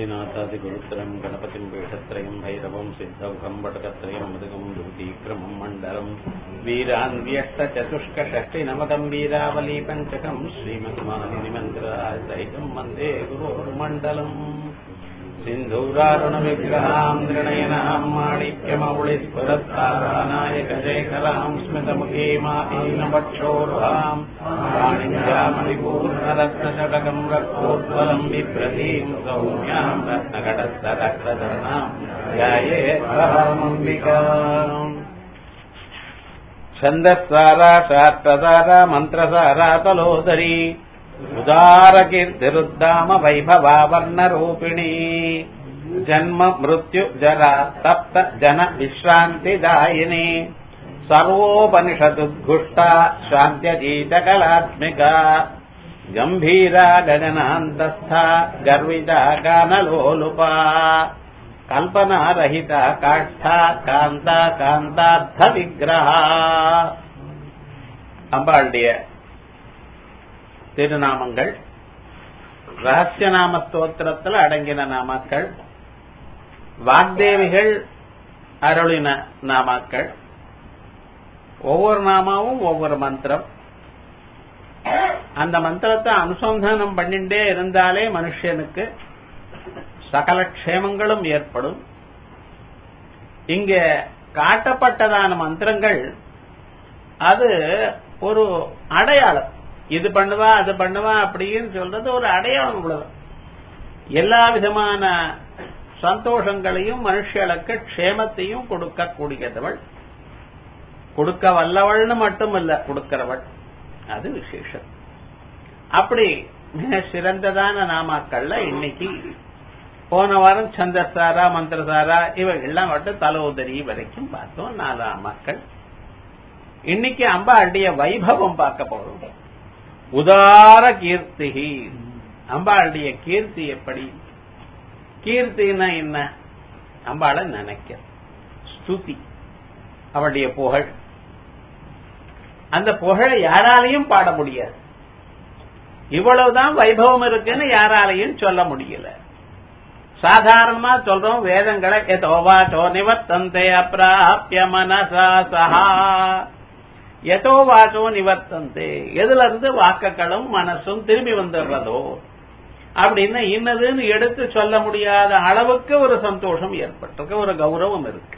श्रीनाथादिगुरुत्रयम् गणपतिम् पीठत्रयम् भैरवम् सिद्धौघम् वटकत्रयम् मृगम् दुर्गीक्रमम् मण्डलम् वीरान्व्यष्टचतुष्कषष्टिनवदम् वीरावली पञ्चकम् श्रीमन्मालिनिमन्त्रसहितम् वन्दे गुरोर्मण्डलम् सिन्धूरारुणविग्रहाम् नृणयनाम् माणिक्यमौलिस्फुरत्तारानायकशेखराम् स्मितमुखीमाहीनवक्षोरुहाम् वाणिज्यामणिपूर्णरत्नशतकम् रक्तोज्ज्वलम् बिभ्रतीम् सौम्याम् रत्नघटस्थरक्तधरणाम् ध्यायेत्परामम्बिकाम् छन्दस्सारा शास्त्रसारा मन्त्रसारा तलोदरी उदारकीर्तिरुद्दाम वैभवावर्णरूपिणी जन्म मृत्यु जरा तप्त जन विश्रान्तिदायिनी सर्वोपनिषदुद्घुष्टा शान्त्यजीतकलात्मिका गम्भीरा गगनान्तस्था गर्विता गानलोलुपा कल्पनारहिता काष्ठा कान्ता कान्तार्थविग्रहा अम्बाளுடைய திருநாமங்கள் ரகசியநாம ஸ்தோத்திரத்தில் அடங்கின நாமக்கள், வாக்தேவிகள் அருளின நாமக்கள். ஒவ்வொரு நாமாவும் ஒவ்வொரு மந்திரம். அந்த மந்திரத்தை அனுசந்தானம் பண்ணிட்டே இருந்தாலே மனுஷனுக்கு சகல க்ஷேமங்களும் ஏற்படும். இங்க காட்டப்பட்டதான மந்திரங்கள் அது ஒரு அடையாளம். இது பண்ணுவா அது பண்ணுவா அப்படின்னு சொல்றது ஒரு அடையாளம். உள்ளது எல்லா விதமான சந்தோஷங்களையும் மனுஷர்களுக்கு க்ஷேமத்தையும் கொடுக்கக்கூடியதவள், கொடுக்க வல்லவள்னு மட்டுமல்ல கொடுக்கிறவள், அது விசேஷம். அப்படி மிக சிறந்ததான நாமாக்கள்ல இன்னைக்கு போன வாரம் சந்தசாரா மந்திரசாரா இவைகள்லாம் மட்டும் தலோதரி வரைக்கும் பார்த்தோம். 4 நாமாக்கள். இன்னைக்கு அம்பாளுடைய வைபவம் பார்க்க போறோம். உதார கீர்த்தி. அம்பாளுடைய கீர்த்தி எப்படி? கீர்த்தினா என்ன? அம்பாளை நினைக்க ஸ்துதி, அவளுடைய புகழ். அந்த புகழை யாராலையும் பாட முடியாது. இவ்வளவுதான் வைபவம் இருக்குன்னு யாராலையும் சொல்ல முடியல. சாதாரணமா சொல்றோம் வேதங்களை எதோவாச்சோ நிவர்த்தந்தே அப்ராப்ய மனசா சஹா. எதோ வாச்சோ நிவர்த்தந்தே, எதுல இருந்து வாக்குகளும் மனசும் திரும்பி வந்துடுறதோ அப்படின்னு இன்னதுன்னு எடுத்து சொல்ல முடியாத அளவுக்கு ஒரு சந்தோஷம் ஏற்பட்டிருக்கு, ஒரு கௌரவம் இருக்கு.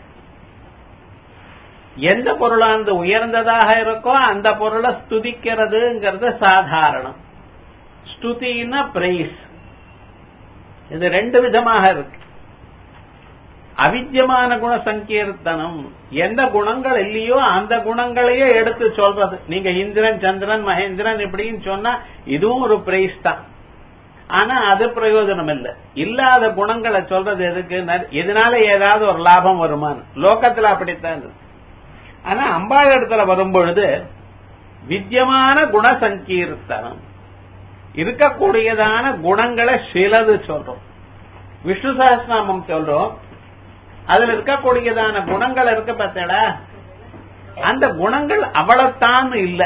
எந்த பொருளானது உயர்ந்ததாக இருக்கோ அந்த பொருளை ஸ்துதிக்கிறதுங்கிறது சாதாரணம். ஸ்துதினா பிரைஸ். இது 2 விதமாக இருக்கு. அவித்யமான குண சங்கீர்த்தனம், எந்த குணங்கள் இல்லையோ அந்த குணங்களையே எடுத்து சொல்றது. நீங்க இந்திரன் சந்திரன் மகேந்திரன் இப்படின்னு சொன்னா இதுவும் ஒரு பிரைஸ் தான். ஆனா அது பிரயோஜனம் இல்லை. இல்லாத குணங்களை சொல்றது எதுக்கு? இதனால ஏதாவது ஒரு லாபம் வருமானு லோகத்துல அப்படித்தான் இருக்கு. ஆனா அம்பாள் இடத்துல வரும்பொழுது வித்யமான குண சங்கீர்த்தனம், இருக்கக்கூடியதான குணங்களை சிலது சொல்றோம். விஷ்ணு சஹஸ்ரநாமம் சொல்றோம், அதுல இருக்கக்கூடியதான குணங்கள் இருக்க பார்த்தா அந்த குணங்கள் அவ்வளவுதான் இல்ல.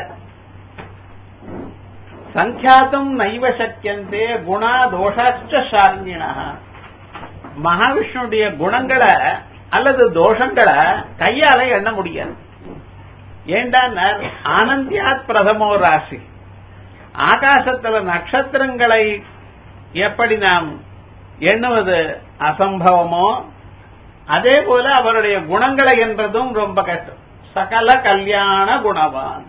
சங்கியாத்தம் நைவ சக்கியந்தே குணா தோஷாச்ச சாரண்யினா. மகாவிஷ்ணுடைய குணங்களை அல்லது தோஷங்களை கையால எண்ண முடியாது. ஏண்டா ஆனந்தியாத் பிரதமோ ராசி. ஆகாசத்துல நட்சத்திரங்களை எப்படி நாம் எண்ணுவது அசம்பவமோ அதே போல அவருடைய குணங்களை என்றதும் ரொம்ப கஷ்டம். சகல கல்யாண குணவான்.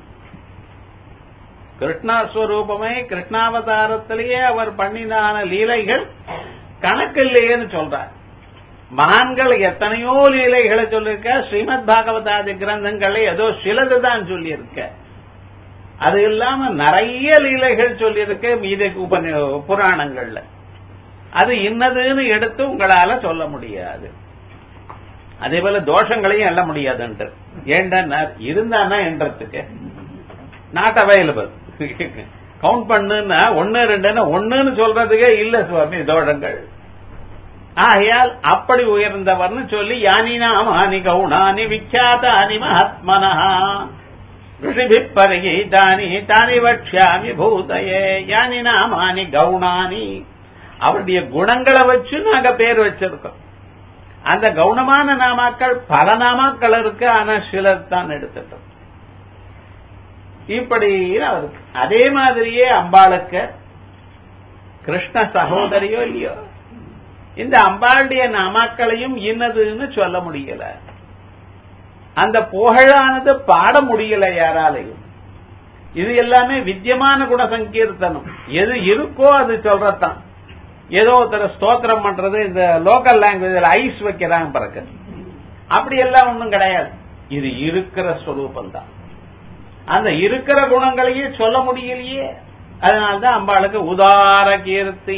கிருஷ்ணஸ்வரூபமே கிருஷ்ணாவதாரத்திலேயே அவர் பண்ணினான லீலைகள் கணக்கில்லையேன்னு சொல்றார். மகான்கள் எத்தனையோ லீலைகளை சொல்லியிருக்க. ஸ்ரீமத் பாகவதாதி கிரந்தங்களை ஏதோ சிலதுதான் சொல்லியிருக்க. அது இல்லாம நிறைய லீலைகள் சொல்லியிருக்க மீது புராணங்கள்ல. அது இன்னதுன்னு எடுத்து உங்களால சொல்ல முடியாது. அதே போல தோஷங்களையும் எண்ண முடியாதுன்ற. ஏண்டா இருந்தானா என்றதுக்கு நாட் அவைலபிள். கவுண்ட் பண்ணுன்னா 1 2 1ன்னு சொல்றதுக்கே இல்ல சுவாமி தோஷங்கள். ஆகையால் அப்படி உயர்ந்தவர்னு சொல்லி யானி நாமானி கவுனானி விக்யாதானி மகாத்மனஹா ऋषिभिः परिगीतानि तानि वक्ष्यामि भूतये यानि नामानि गौणानि அவருடைய குணங்களை வச்சு நாங்க பேர் வச்சிருக்கோம். அந்த கவுனமான நாமாக்கள் பல நாமாக்கள் இருக்கு, ஆனா சிலர் தான் எடுத்துட்டோம். இப்படி அவருக்கு அதே மாதிரியே அம்பாளுக்கு கிருஷ்ண சகோதரியோ இல்லையோ, இந்த அம்பாளுடைய நாமாக்களையும் இன்னதுன்னு சொல்ல முடியல. அந்த புகழானது பாட முடியல யாராலையும். இது எல்லாமே வித்தியமான குண சங்கீர்த்தனம். எது இருக்கோ அது சொல்றதான். ஏதோ ஒருத்தர் ஸ்தோத்திரம் பண்றது, இந்த லோக்கல் லாங்குவேஜ் ஐஸ் வைக்கிறாங்க பிறகு, அப்படி எல்லாம் ஒன்றும் கிடையாது. இது இருக்கிற ஸ்வரூபம் தான். அந்த இருக்கிற குணங்களையே சொல்ல முடியலையே. அதனால்தான் அம்பாளுக்கு உதார கீர்த்தி.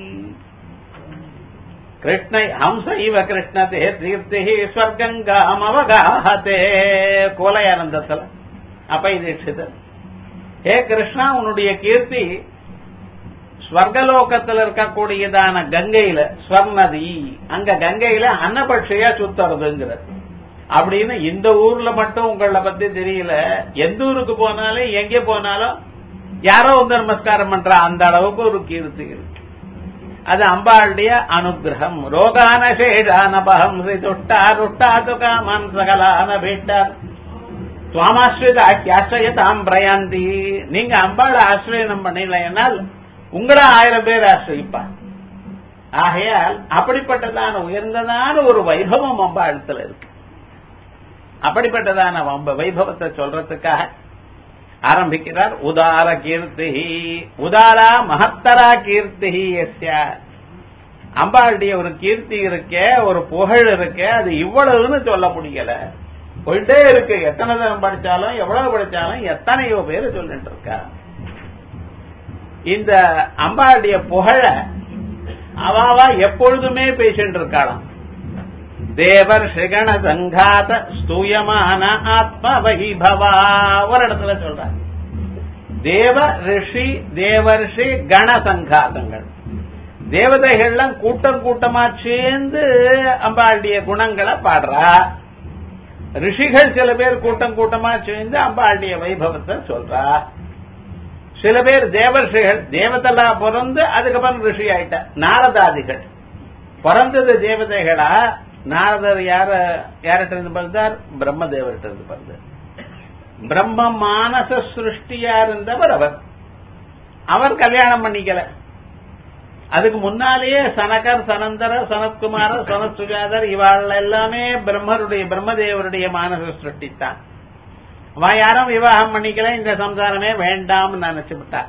கிருஷ்ணை ஹம்ச இவ கிருஷ்ணதே தீர்த்தி ஸ்வர்கங்காம் அவகாஹதே. கோலையானந்தத்தில் அப்பை தீட்சிதர், ஹே கிருஷ்ணா, உன்னுடைய கீர்த்தி ஸ்வர்கலோகத்தில் இருக்கக்கூடியதான கங்கையில, ஸ்வர்ணதி, அங்க கங்கையில அன்னபட்சியா சுத்துறதுங்கிறது. அப்படின்னு இந்த ஊர்ல மட்டும் உங்களை பத்தி தெரியல, எந்த ஊருக்கு போனாலும் எங்கே போனாலும் யாரோ வந்து நமஸ்காரம் பண்ற அந்த அளவுக்கு ஒரு கீர்த்தி இருக்கு. அது அம்பாளுடைய அனுகிரகம். ரோகான சேஷானபகம் துட்டா ருட்டா துகாமன் சகலான பீட்டார் சுவாமாஸ்ரீதாம் பிரயாந்தி. நீங்க அம்பாளை ஆசிரியனம் பண்ணலைனால் உங்களை 1000 பேர் ஆசிரிப்பா. ஆகையால் அப்படிப்பட்டதான உயர்ந்ததான ஒரு வைபவம் அம்பாளத்துல இருக்கு. அப்படிப்பட்டதான வைபவத்தை சொல்றதுக்காக ஆரம்பிக்கிறார். உதார கீர்த்தி, உதாரா மகத்தரா கீர்த்தி. அம்பாளுடைய ஒரு கீர்த்தி இருக்க, ஒரு புகழ் இருக்க, அது இவ்வளவுன்னு சொல்ல முடியல. போயிட்டே இருக்கு. எத்தனை தரம் படிச்சாலும் எவ்வளவு படிச்சாலும் எத்தனையோ பேர் சொல்லிட்டு இருக்கா. இந்த அம்பாளுடைய புகழ அவாவா எப்பொழுதுமே பேசிட்டு இருக்காளாம். தேவர் ஸ்ரீகண சங்காத ஸ்தூயமான ஆத்ம வைபவா. ஒரு இடத்துல சொல்ற தேவ ரிஷி தேவர்ஷி கண சங்காதங்கள், தேவதைகள்லாம் கூட்டம் கூட்டமா சேர்ந்து அம்பாளுடைய குணங்களை பாடுறா. ரிஷிகள் சில பேர் கூட்டம் கூட்டமா சேர்ந்து அம்பாளுடைய வைபவத்தை சொல்றா. சில பேர் தேவர்ஷிகள், தேவதலா பிறந்து அதுக்கப்புறம் ரிஷி ஆயிட்டா. நாரதாதிகள் பிறந்தது தேவதைகளா. நாரதர் யார்கிட்ட இருந்து பிறந்தார்? பிரம்மதேவர்கிட்ட இருந்து பிறந்தார். பிரம்ம மானச சிருஷ்டியா இருந்தவர் அவர். அவர் கல்யாணம் பண்ணிக்கல. அதுக்கு முன்னாலேயே சனகர், சனந்தர, சனத்குமார, சனத் சுஜாதர் இவாள் எல்லாமே பிரம்மதேவருடைய மானச சிருஷ்டித்தான். அவன் யாரும் விவாகம் பண்ணிக்கல. இந்த சம்சாரமே வேண்டாம் நினைச்சு விட்டார்.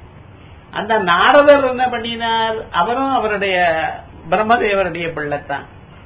அந்த நாரதர் என்ன பண்ணினார்? அவரும் அவருடைய பிரம்மதேவருடைய பிள்ளைத்தான்.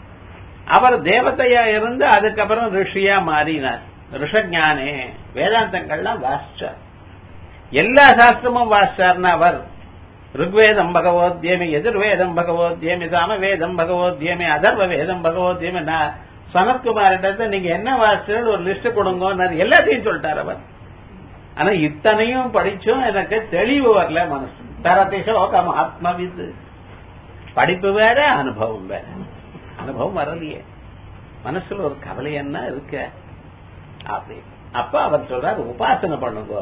அவர் தேவதையா இருந்து அதுக்கப்புறம் ரிஷியா மாறினார். ரிஷஞானே வேதாந்தங்கள்லாம் வாசிச்சார். எல்லா சாஸ்திரமும் வாசிச்சார்னா அவர் ருக்வேதம் பகவோத்யமி, எதிர்வேதம் பகவோத்யமி, சாமவேதம் பகவோத்யமி, அதர்வ வேதம் பகவோத்யமி. சனத்குமாரிட்ட நீங்க என்ன வாசிச்சு ஒரு லிஸ்ட் கொடுங்க, எல்லாத்தையும் சொல்லிட்டார் அவர். ஆனா இத்தனையும் படிச்சும் எனக்கு தெளிவு வரல மனசு. தரதிசோகம் ஆத்மவித். படிப்பு வேற, அனுபவம் வேற. அனுபவம் வரலையே, மனசுல ஒரு கவலை என்ன இருக்க அப்படி. அப்ப அவர் சொல்றார் உபாசனை பண்ணுங்க.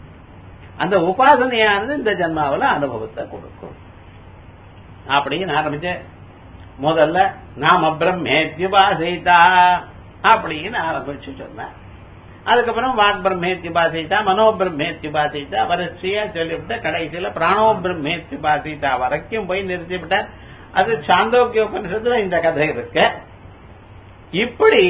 அந்த உபாசனையானது இந்த ஜன்மாவில அனுபவத்தை கொடுக்கும் அப்படின்னு ஆரம்பிச்ச. முதல்ல நாம பிரம்மேத்யுபாசிதா அப்படின்னு ஆரம்பிச்சு சொன்னார். அதுக்கப்புறம் வாக் பிரம்மேத்யுபாசிதா, மனோ பிரம்மேத்யுபாசிதா வரிசையா சொல்லிவிட்ட கடைசியில பிராணோ பிரம்மேத்யுபாசிதா வரைக்கும் போய் நிறுத்திவிட்டார். அது சாந்தோக்கிய உபனிஷத்துல இந்த கதை இருக்கு. இப்படி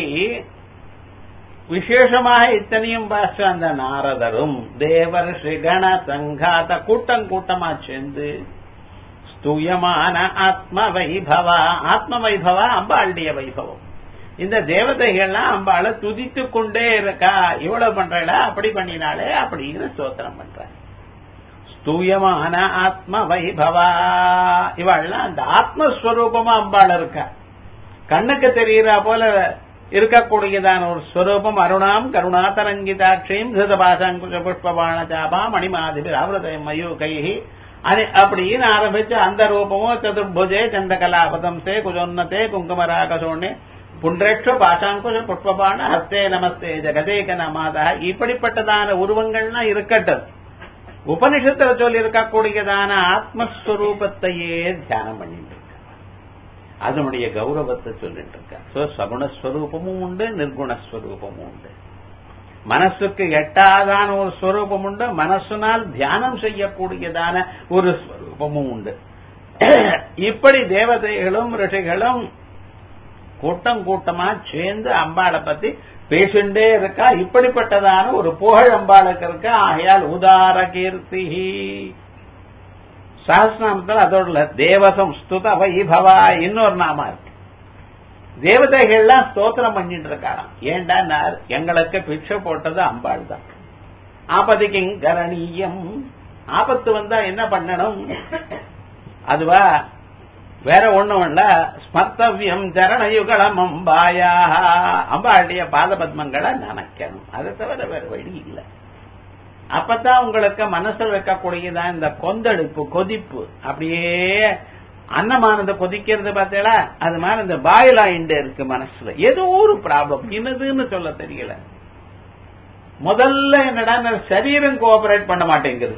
விசேஷமாக இத்தனையும் பாச அந்த நாரதரும் தேவர் ஸ்ரீகண சங்காத கூட்டம் கூட்டமா சேர்ந்து ஸ்தூயமான ஆத்ம வைபவா. ஆத்ம வைபவா அம்பாளுடைய வைபவம். இந்த தேவதைகள்லாம் அம்பாளை துதித்து கொண்டே இருக்கா. இவ்வளவு பண்றா, அப்படி பண்ணினாலே அப்படின்னு ஸ்தோத்திரம் பண்ற. ஸ்தூயமான ஆத்ம வைபவா. இவாள்லாம் அந்த ஆத்மஸ்வரூபமா அம்பாள் இருக்கா. கண்ணுக்கு தெரிகிறா போல இருக்கக்கூடியதான ஒரு ஸ்வரூபம். அருணாம் கருணாதரங்கிதாட்சியும் திருதபாசாங்குஷ புஷ்பபாண சாபா மணிமாதிபி ஆவரதயம் மயூகைஹி அப்படின்னு ஆரம்பிச்சு அந்த ரூபமும் சதுர்புஜே சந்தகலாபதம்சே குஜோன்னதே குங்குமராகசோண்ணே புண்ட்ரேட்ச பாசாங்குஷ புஷ்பபாண ஹஸ்தே நமஸ்தே ஜெகதேக நமாதா. இப்படிப்பட்டதான உருவங்கள்லாம் இருக்கட்டும். உபனிஷத்துல சொல்லி இருக்கக்கூடியதான ஆத்மஸ்வரூபத்தையே தியானம் பண்ணிட்டு இருக்க, அதனுடைய கௌரவத்தை சொல்லிட்டு இருக்க. சகுணஸ்வரூபமும் உண்டு, நிர்குணஸ்வரூபமும் உண்டு. மனசுக்கு எட்டாதான ஒரு ஸ்வரூபம் உண்டு, மனசுனால் தியானம் செய்யக்கூடியதான ஒரு ஸ்வரூபமும் உண்டு. இப்படி தேவதைகளும் ரிஷிகளும் கூட்டம் கூட்டமா சேர்ந்து அம்பாளை பத்தி பேசிண்டே இருக்கா. இப்படிப்பட்டதான ஒரு புகழ் அம்பாளுக்கு இருக்கா. ஆகையால் உதார கீர்த்தி சஹஸ்ரநாமத்தில் அதோட தேவசம் ஸ்துத வைபவா இன்னொரு நாமா இருக்கு. தேவதைகள்லாம் ஸ்தோத்திரம் பண்ணிட்டு இருக்காராம். ஏண்டா எங்களுக்கு பிக்ஷை போட்டது அம்பாள் தான். ஆபதிக்கு கரணீயம், ஆபத்து வந்தா என்ன பண்ணணும்? அதுவா வேற ஒண்ணும் இல்ல, ஸ்மர்த்தவியம் சரணயுகளம் அம்பாயா, அம்பாளுடைய பாதபத்மங்களை நினைக்கணும். அதை தவிர வேற வழி இல்லை. அப்பதான் உங்களுக்கு மனசுல வைக்கக்கூடியதான் இந்த கொந்தளிப்பு கொதிப்பு, அப்படியே அன்னமானது கொதிக்கிறது பார்த்தீங்களா, அது மாதிரி இந்த பாயில் ஆயிண்டே இருக்கு மனசுல. ஏதோ ஒரு ப்ராப்ளம், என்னதுன்னு சொல்ல தெரியல. முதல்ல என்னடா சரீரம் கோஆபரேட் பண்ண மாட்டேங்குது,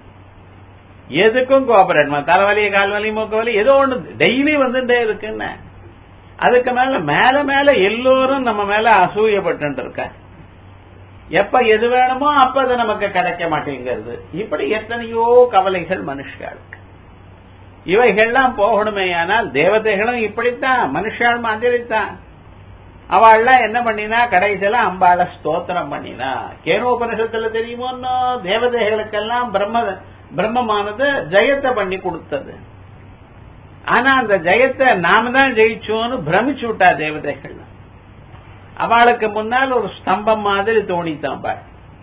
எதுக்கும் கோஆபரேட், தலைவலி கால்வலி மூக்கு வலி ஏதோ ஒண்ணு டெய்லி வந்துட்டே இருக்குன்னு. அதுக்கு மேல மேல மேல எல்லோரும் நம்ம மேல அசூயப்பட்டு இருக்க. எப்ப எது வேணுமோ அப்ப அது நமக்கு கிடைக்க மாட்டேங்கிறது. இப்படி எத்தனையோ கவலைகள் மனுஷர்களுக்கு. இவைகள்லாம் போகணுமே. ஆனால் தேவதைகளும் இப்படித்தான், மனுஷால் மாதிரித்தான். அவள்லாம் என்ன பண்ணினா கடைசியில அம்பாளை ஸ்தோத்திரம் பண்ணினா. கேனோபனிஷத்துல தெரியுமோன்னோ தேவதைகளுக்கெல்லாம் பிரம்மமானது ஜெயத்தை பண்ணி கொடுத்தது. ஆனா அந்த ஜெயத்தை நாம தான் ஜெயிச்சோன்னு பிரமிச்சு விட்டா தேவதைகள். அவளுக்கு முன்னால் ஒரு ஸ்தம்பம் மாதிரி தோணித்தான் அம்பாள்,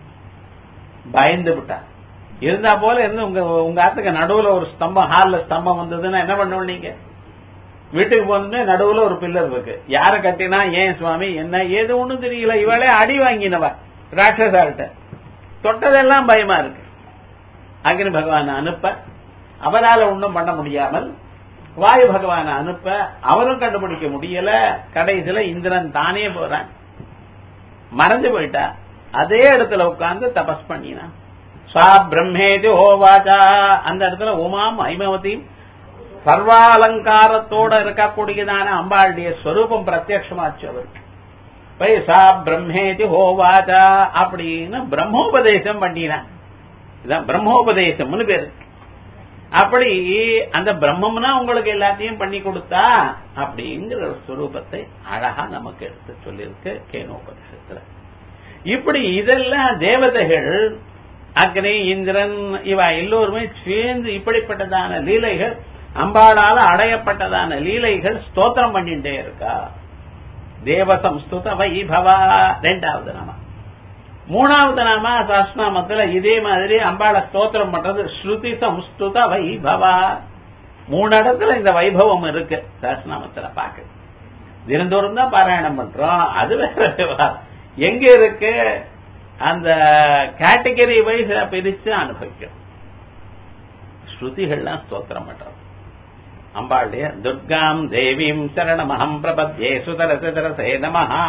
பயந்து விட்டா. இருந்தா போல இருந்து உங்க ஆத்துக்கு நடுவுல ஒரு ஸ்தம்பம், ஹால்ல ஸ்தம்பம் வந்ததுன்னா என்ன பண்ணுவோம்? நீங்க வீட்டுக்கு போனதுமே நடுவுல ஒரு பில்லர் இருக்கு, யார கட்டினா ஏன் சுவாமி என்ன ஏது ஒண்ணும் தெரியல. இவளே அடி வாங்கினவ ராட்சசால்ட்ட, தொட்டதெல்லாம் பயமா இருக்கு. அக்னி பகவான அனுப்ப அவரால் ஒன்றும் பண்ண முடியாமல், வாயு பகவான அனுப்ப அவரும் கண்டுபிடிக்க முடியல. கடைசியில இந்திரன் தானே போறான், மறந்து போயிட்டா. அதே இடத்துல உட்கார்ந்து தபஸ் பண்ணினான். சா பிரம்மேதி ஹோவாச்சா, அந்த இடத்துல உமாம் ஐமவதியும் சர்வாலங்காரத்தோட இருக்கக்கூடியதான அம்பாளுடைய ஸ்வரூபம் பிரத்யட்சமாச்சு அவருக்கு. சா பிரம்மேதி ஹோவாச்சா அப்படின்னு பிரம்மோபதேசம் பண்ணினான். இதான் பிரம்மோபதேசம்னு பேரு. அப்படி அந்த பிரம்மம்னா உங்களுக்கு எல்லாத்தையும் பண்ணி கொடுத்தா அப்படிங்கிற ஒரு ஸ்வரூபத்தை அழகா நமக்கு எடுத்து சொல்லியிருக்கு கேனோபனிஷத்துல. இப்படி இதெல்லாம் தேவதைகள், அக்னி இந்திரன் இவ எல்லோருமே சேர்ந்து இப்படிப்பட்டதான லீலைகள், அம்பாளால அடையப்பட்டதான லீலைகள் ஸ்தோத்திரம் பண்ணிட்டே இருக்கா. தேவசம்ஸ்துத வைபவா ரெண்டாவது நாம. மூணாவது நாம சஹஸ்ரநாமத்துல இதே மாதிரி அம்பாளை ஸ்தோத்திரம் பண்றது ஸ்ருதி சம்ஸ்துத வைபவா. 3 இடத்துல இந்த வைபவம் இருக்கு சஹஸ்ரநாமத்துல பாக்க. தினந்தோறும் தான் பாராயணம் பண்றோம், அது வேற. எங்க இருக்கு? அந்த கேட்டகரி வைஸ் பிரிச்சு அனுபவிக்கிறோம். ஸ்ருதிகள்லாம் ஸ்தோத்திரம் பண்றோம் அம்பாளுடைய. துர்காம் தேவீம் சரணமஹம் பிரபத்யே சுதரசே நமஹா.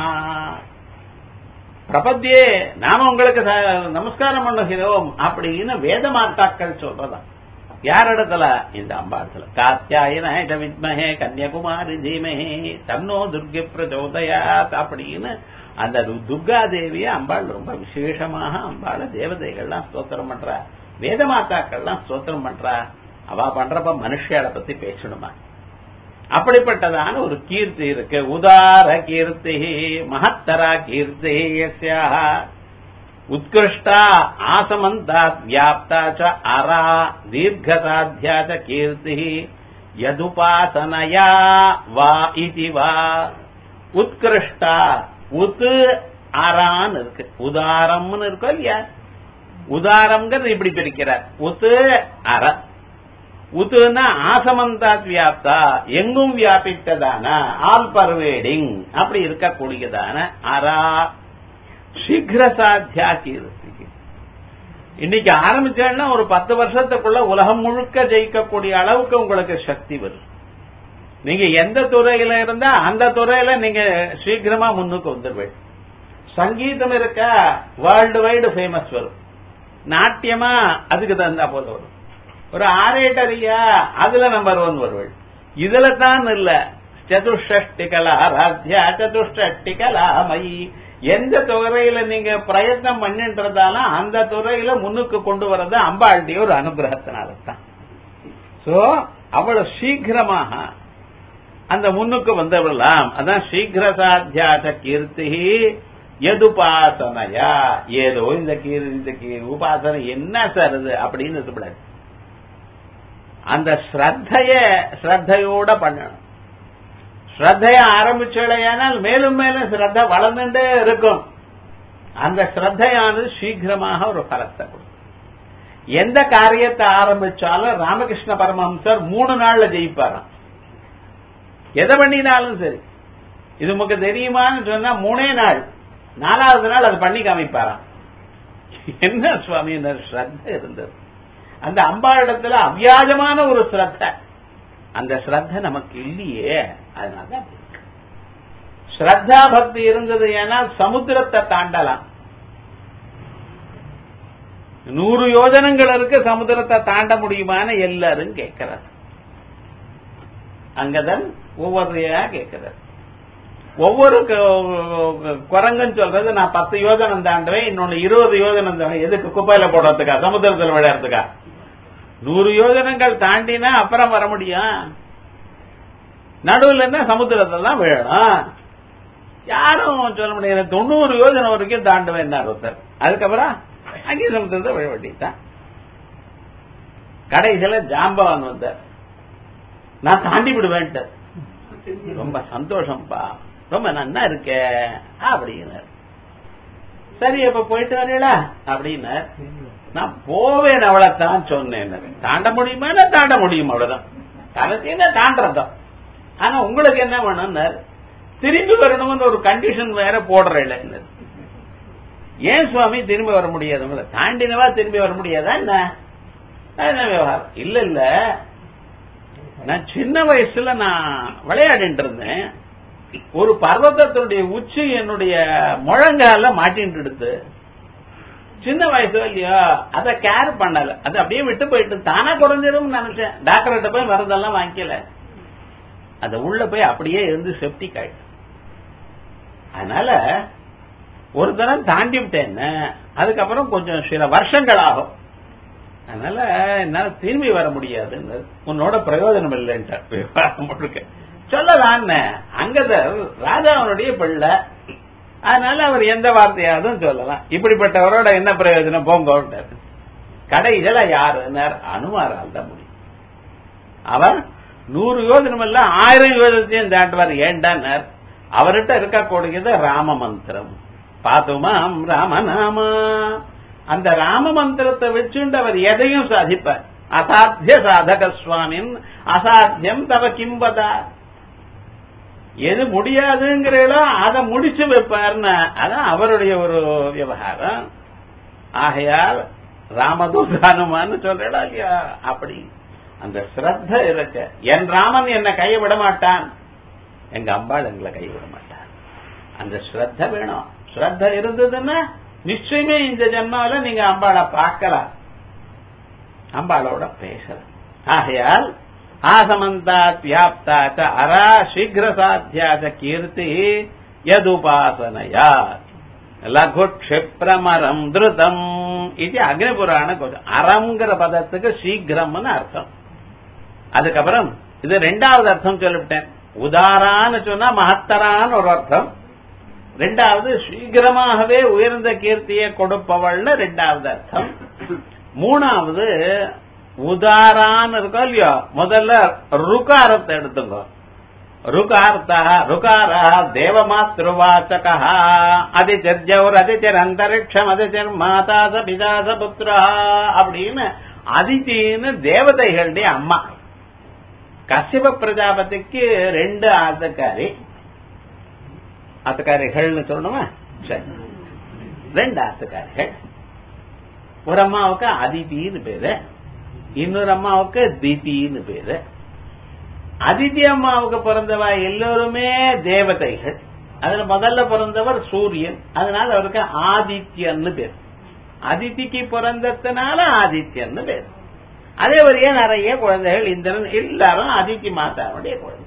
பிரபத்தியே நாம உங்களுக்கு நமஸ்காரம் பண்ணுகிறோம் அப்படின்னு வேதமார்த்தாக்கள் சொல்றதா. யார் இடத்துல? இந்த அம்பாளத்துல. காத்யாயன வித்மஹே கன்யாகுமாரி தீமஹே தன்னோ துர்கை பிரச்சோதயாத் அப்படின்னு அந்த துர்கா தேவிய அம்பாள் ரொம்ப விசேஷமாக அம்பாள தேவதைகள்லாம் ஸ்தோத்திரம் பண்றா, வேதமாத்தாக்கள்லாம் ஸ்தோத்திரம் பண்றா. அவ பண்றப்ப மனுஷியால பத்தி பேசணுமா? அப்படிப்பட்டதான ஒரு கீர்த்தி இருக்கு. உதார கீர்த்தி மகத்தரா கீர்த்தி யஸ்யாஹ உத்கிருஷ்டா ஆசமந்தா வியாப்தா ச அரா தீர்க்கசாத்யா ச கீர்த்தி யதுபாசனயா வா இதி வா. உத்கிருஷ்டா, உத் அரான்னு இருக்கு, உதாரம்னு இருக்கும் இல்லையா? உதாரம்ங்கிறது இப்படி பிரிக்கிறார். உத்து அர. உத்துனா ஆசமந்தாத் வியாப்தா, எங்கும் வியாபித்ததான, ஆல் பர்வேடிங் அப்படி இருக்கக்கூடியதான அரா சீக்கிர சாத்தியா கீர்த்தி. இன்னைக்கு ஆரம்பிச்சேன்னா ஒரு 10 வருஷத்துக்குள்ள உலகம் முழுக்க ஜெயிக்கக்கூடிய அளவுக்கு உங்களுக்கு சக்தி வரும். நீங்க எந்த துறையில இருந்தா அந்த துறையில நீங்க சீக்கிரமா முன்னுக்கு வந்துடுவீங்க. சங்கீதம் இருக்க வேர்ல்டு வைடு ஃபேமஸ் வரும். நாட்டியமா அதுக்கு தகுந்தா போல வரும். ஒரு 6-8 அடியா அதுல நம்பர் 1 வருவள். இதுல தான் இல்ல. சதுஷ்டி கலா ராத்யா சதுஷ்டி கலாமயி. எந்த துறையில நீங்க பிரயத்னம் பண்ணின்றதாலும் அந்த துறையில முன்னுக்கு கொண்டு வரது அம்பாளுடைய ஒரு அனுகிரகத்தினால்தான். சோ அவ்வளவு சீக்கிரமாக அந்த முன்னுக்கு வந்துவிடலாம். அதான் சீக்கிர சாத்தியாத கீர்த்தி எதுபாசனையா. ஏதோ இந்த உபாசனை என்ன சார் இது அப்படின்னு சொல்லக்கூடாது. அந்த ஸ்ரத்தையோட பண்ணணும். ஸ்ரத்தைய ஆரம்பிச்சடையானால் மேலும் மேலும் ஸ்ரத்த வளர்ந்துட்டே இருக்கும். அந்த ஸ்ரத்தையானது சீக்கிரமாக ஒரு பலத்தை கொடுக்கும். எந்த காரியத்தை ஆரம்பிச்சாலும் ராமகிருஷ்ண பரமஹம்சர் 3 நாள்ல ஜெயிப்பாராம். எதை பண்ணினாலும் சரி. இது உங்களுக்கு தெரியுமான்னு சொன்னா 3 நாள், 4வது நாள் அது பண்ணி காமிப்பாராம். என்ன சுவாமி ஸ்ரத்த இருந்தது. அந்த அம்பாளிடத்துல அவ்வியாஜமான ஒரு ஸ்ரத்த. அந்த ஸ்ரத்த நமக்கு இல்லையே. அதனாலதான் ஸ்ரத்தா பக்தி இருந்தது. ஏன்னா சமுத்திரத்தை தாண்டலாம். 100 யோஜனங்கள் இருக்கு, சமுத்திரத்தை தாண்ட முடியுமான்னு எல்லாரும் கேட்கிறார். அங்கதான் ஒவ்வொருத்தையா கேட்கிறார். ஒவ்வொரு குரங்குன்னு சொல்றது நான் 10 யோஜனம் தாண்டுவேன், இன்னொன்னு 20 யோஜனம் தாண்டுவேன். எதுக்கு? குப்பையில போடுறதுக்கா? சமுத்திரத்தில் விளையாடுறதுக்கா? 100 யோஜனங்கள் தாண்டினா அப்புறம் வர முடியும். நடுவில் என்ன சமுத்திரத்தில் தான் விழணும். யாரும் சொல்ல முடியாது. 90 யோஜனம் வரைக்கும் தாண்டுவேன் ஒருத்தர். அதுக்கப்புறம் அங்கே சமுத்திரத்தை விழ வேண்டியதான். கடைசியில ஜாம்பவான் வந்தார். நான் தாண்டி விடுவேன். ரொம்ப சந்தோஷம்பா, ரொம்ப நன்னா இருக்க அப்படின்னார். சரி அப்ப போயிட்டு வரீங்களா அப்படின்னார். நான் போவேன் அவ்வளவுதான் சொன்னேன். தாண்ட முடியுமா? தாண்ட முடியும், அவ்வளவுதான். கடைசியா தாண்டதான். ஆனா உங்களுக்கு என்ன வேணும்னார், திரும்பி வரணும்னு ஒரு கண்டிஷன் வேற போடுறேன். ஏன் சுவாமி திரும்பி வர முடியாது? உங்களை தாண்டினவா திரும்பி வர முடியாதா என்ன விவகாரம்? இல்ல இல்ல, நான் சின்ன வயசுல நான் விளையாடிட்டு இருந்தேன். ஒரு பர்வதத்தினுடைய உச்சி என்னுடைய முழங்கால மாட்டின்னு எடுத்து, சின்ன வயசு இல்லையா, அதை கேர் பண்ணல. அது அப்படியே விட்டு போயிட்டு தானா குறைஞ்சிரும் நினைச்சேன். டாக்டர்கிட்ட போய் மருந்தெல்லாம் வாங்கிக்கல. அது உள்ள போய் அப்படியே இருந்து செப்டிக் ஆயிட்டு. அதனால ஒரு தரம் தாண்டி விட்டேன். அதுக்கப்புறம் கொஞ்சம் சில வருஷங்கள் ஆகும். அதனால என்னால திரும்பி வர முடியாது. உன்னோட பிரயோஜனம் இல்லைன்ட்டு முழுக்க சொல்லலாம். அங்கத ராஜாவனுடைய பிள்ளை, அதனால அவர் எந்த வார்த்தையாவது சொல்லலாம். இப்படிப்பட்டவரோட என்ன பிரயோஜனம்? போங்க. கடைசியில யாருன்னார்? அனுமாரால் தான் முடியும். அவர் 100 யோஜனம் இல்ல 1000 யோஜனத்தையும் தாண்டுவார். ஏண்டான்னார், அவர்கிட்ட இருக்கக்கூடியது ராம மந்திரம். பாத்துமாம் ராமநாமா. அந்த ராம மந்திரத்தை வச்சுட்டு அவர் எதையும் சாதிப்பார். அசாத்திய சாதக சுவாமின் அசாத்தியம் தவ கிம்பதா. எது முடியாதுங்கிறோ அதை முடிச்சு வைப்பார்னு. அதான் அவருடைய ஒரு விவகாரம். ஆகையால் ராமதூதானுமான்னு சொல்றா இல்லையா, அப்படி அந்த ஸ்ரத்த இருக்க. என் ராமன் என்ன கையை விட மாட்டான், எங்க அம்பாள் எங்களை கைவிட மாட்டான். அந்த ஸ்ரத்த வேணும். ஸ்ரத்த இருந்ததுன்னா நிச்சயமே இந்த ஜென்மாவில நீங்க அம்பாளை பார்க்கலாம், அம்பாளோட பேசலாம். ஆகையால் ஆசமந்தாத் வியாப்தாச்ச அரா சீக்கிர சாத்தியாச்ச கீர்த்தி யதுபாசனையா லகு க்ஷிப்ரமரம் திருதம். இது அக்னிபுராண கொஞ்சம். அறம்ங்கிற பதத்துக்கு சீக்கிரம்னு அர்த்தம். அதுக்கப்புறம் இது 2வது அர்த்தம் சொல்லிவிட்டேன். உதாரான்னு சொன்னா மகத்தரான்னு ஒரு அர்த்தம். 2வது சீக்கிரமாகவே உயர்ந்த கீர்த்தியை கொடுப்பவள்னு 2வது அர்த்தம். 3வது உதாரான்னு இருக்கோ இல்லையோ, முதல்ல ருகாரத்தை எடுத்துங்க. ருகார்த்தா ருகாரா தேவமாத்ருவாச்சகா அதிச்சர் அதிச்சர் அந்தரிக்ஷம் அதிச்சர் மாதாச பிதாச புத்திரா அப்படின்னு அதித்தின்னு தேவதைகளுடைய அம்மா. கசிப பிரஜாபதிக்கு 2 ஆத்துக்காரிகள்னு சொல்லணுமா? சரி, 2 ஆத்துக்காரிகள். ஒரு அம்மாவுக்கு அதித்தின்னு பேரு, இன்னொரு அம்மாவுக்கு தித்தின்னு பேரு. அதித்தி அம்மாவுக்கு பிறந்தவ எல்லோருமே தேவதைகள். அதுல முதல்ல பிறந்தவர் சூரியன், அதனால அவருக்கு ஆதித்யன்னு பேர். அதிதிக்கு பிறந்ததுனால ஆதித்யன்னு பேரு. அதே மாதிரியே நிறைய குழந்தைகள் இந்திரன் எல்லாரும் அதித்தி மாதாவுடைய குழந்தை.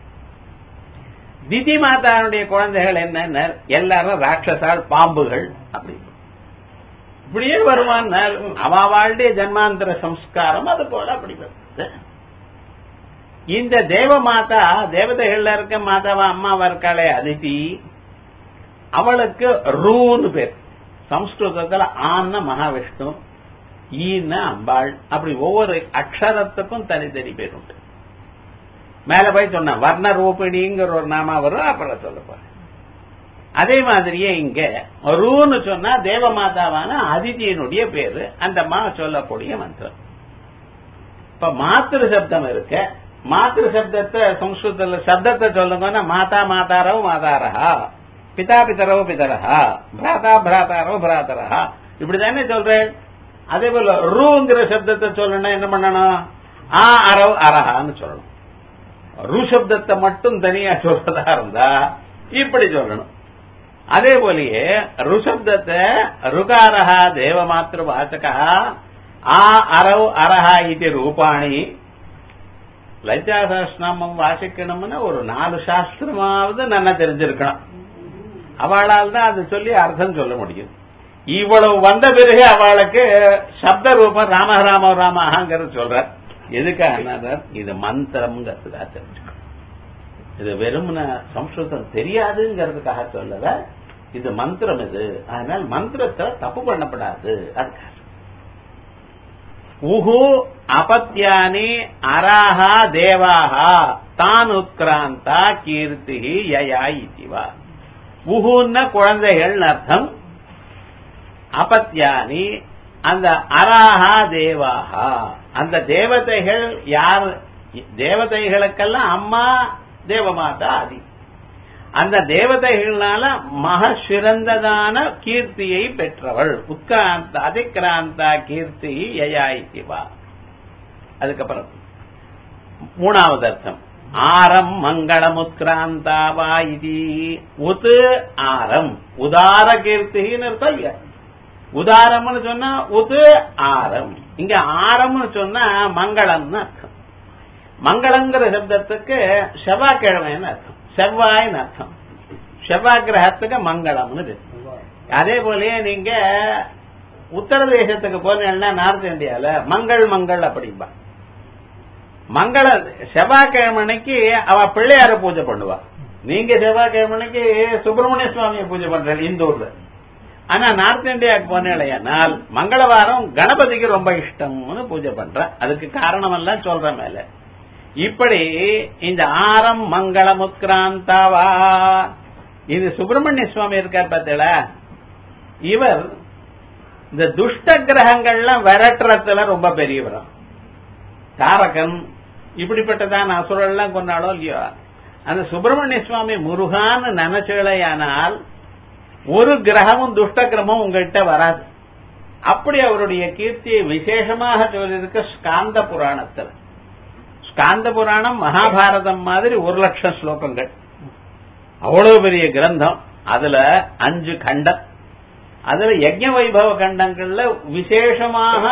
திதி மாதாவுடைய குழந்தைகள் என்ன எல்லாரும் ராட்சசால் பாம்புகள் அப்படி இப்படியே வருவான். அவளுடைய ஜன்மாந்திர சம்ஸ்காரம் அது போல அப்படி வருது. இந்த தேவ மாதா தேவதைகள்ல இருக்க மாதாவா அம்மாவா இருக்காளே அதிதி, அவளுக்கு ரூன்னு பேர். சம்ஸ்கிருதத்துல ஆன மகாவிஷ்ணு, ஈன அம்பாள், அப்படி ஒவ்வொரு அக்ஷரத்துக்கும் தனித்தனி பேர் உண்டு. மேல போய் சொன்ன வர்ண ரூபிணிங்கிற ஒரு நாமா வரும், அப்புறம் சொல்ல போறேன். அதே மாதிரியே இங்க ரூன்னு சொன்னா தேவமாதாவான அதிதியினுடைய பேரு, அந்த மா சொல்லக்கூடிய மந்திரம். இப்ப மாத்திரு சப்தம் இருக்க, மாத்திரு சப்தத்தை சம்ஸ்கிருதத்துல சப்தத்தை சொல்லுங்கன்னா மாதா மாதாரவ் மாதாரஹா, பிதா பிதரவ் பிதரஹா, பிராதா பிராதாரவ் பிராதரஹா, இப்படிதானே சொல்றேன். அதே போல ரூங்கிற சப்தத்தை சொல்லணும் என்ன பண்ணணும், ஆ அரவ் அரஹான்னு சொல்லணும். ரு சப்தத்தை மட்டும் தனியா சொல்றதா இருந்தா இப்படி சொல்லணும். அதே போலயே ருசப்தத்தை ருகாரஹா தேவமாத்திரு வாசகா ஆ அரவ் அரஹா இது ரூபாணி. லலிதா சஹஸ்ரநாமம் வாசிக்கணும்னா ஒரு 4 சாஸ்திரமாவது நல்லா தெரிஞ்சிருக்கணும். அவளால் தான் அது சொல்லி அர்த்தம் சொல்ல முடியும். இவ்வளவு வந்த பிறகு அவளுக்கு சப்த ரூபம் ராம ராம ராமஹாங்கிறது சொல்ற. எதுக்காக? இது மந்திரம்ங்கிறதுக்காக தெரிஞ்சுக்கணும். இது வெறும் சம்ஸ்கிருதம் தெரியாதுங்கிறதுக்காக சொல்லல, இது மந்திரம். இது அதனால் மந்திரத்தை தப்பு பண்ணப்படாது. அதுக்காக உஹு அபத்யானி அராஹா தேவாஹா தான் உத்கிராந்தா கீர்த்தி யயா இதிவா. உஹுன்ன குழந்தைகள் அர்த்தம், அபத்யானி அந்த அராஹா தேவாஹா அந்த தேவதைகள் யார்? தேவதைகளுக்கெல்லாம் அம்மா தேவமாதா ஆதி. அந்த தேவதைகளால மக சிறந்ததான கீர்த்தியை பெற்றவள். உத்கிராந்த அதிக்ராந்தா கீர்த்தி யயாயிவா. அதுக்கப்புறம் 3வது அர்த்தம் ஆரம் மங்களம் உத்கிராந்தாவா இது. உது ஆரம் உதார கீர்த்தின்னு அர்த்தம் இல்லையா? உதாரம்னு சொன்னா உது ஆரம். இங்க ஆரம்னு சொன்னா மங்களம்னு அர்த்தம். மங்களங்கிற சப்தத்துக்கு செவ்வாய்க்கிழமைன்னு அர்த்தம், செவ்வாய்ன்னு அர்த்தம். செவ்வாய் கிரகத்துக்கு மங்களம்னு. அதே போலயே நீங்க உத்தர தேசத்துக்கு போனீங்கன்னா நார்த் இந்தியால மங்கள் மங்கள் அப்படிம்பா. மங்கள செவ்வாய்க்கிழமைக்கு அவ பிள்ளையார பூஜை பண்ணுவா. நீங்க செவ்வாய்க்கிழமைக்கு சுப்பிரமணிய சுவாமியை பூஜை பண்ற இந்தூர்ல. ஆனா நார்த் இந்தியாவுக்கு போனேனால் மங்களவாரம் கணபதிக்கு ரொம்ப இஷ்டம்னு பூஜை பண்ற. அதுக்கு காரணம் எல்லாம் சொல்ற மேல இப்படி இந்த ஆரம் மங்களம் உத்கிராந்தாவா. இது சுப்பிரமணிய சுவாமி இருக்கார் பார்த்தீங்களா, இவர் இந்த துஷ்ட கிரகங்கள்லாம் விரட்டுறதுல ரொம்ப பெரியவரும். தாரகன் இப்படிப்பட்டதான அசுரெல்லாம் கொண்டாலும் இல்லையோ, அந்த சுப்பிரமணிய சுவாமி முருகான்னு நினைச்சலையானால் ஒரு கிரகமும் துஷ்ட கிரகமும் உங்கள்கிட்ட வராது. அப்படி அவருடைய கீர்த்தியை விசேஷமாக சொல்லியிருக்க ஸ்காந்த புராணத்தில். ஸ்காந்த புராணம் மகாபாரதம் மாதிரி 1,00,000 ஸ்லோகங்கள், அவ்வளவு பெரிய கிரந்தம். அதுல 5 கண்டம். அதுல யஜ்ஞ வைபவ கண்டங்கள்ல விசேஷமாக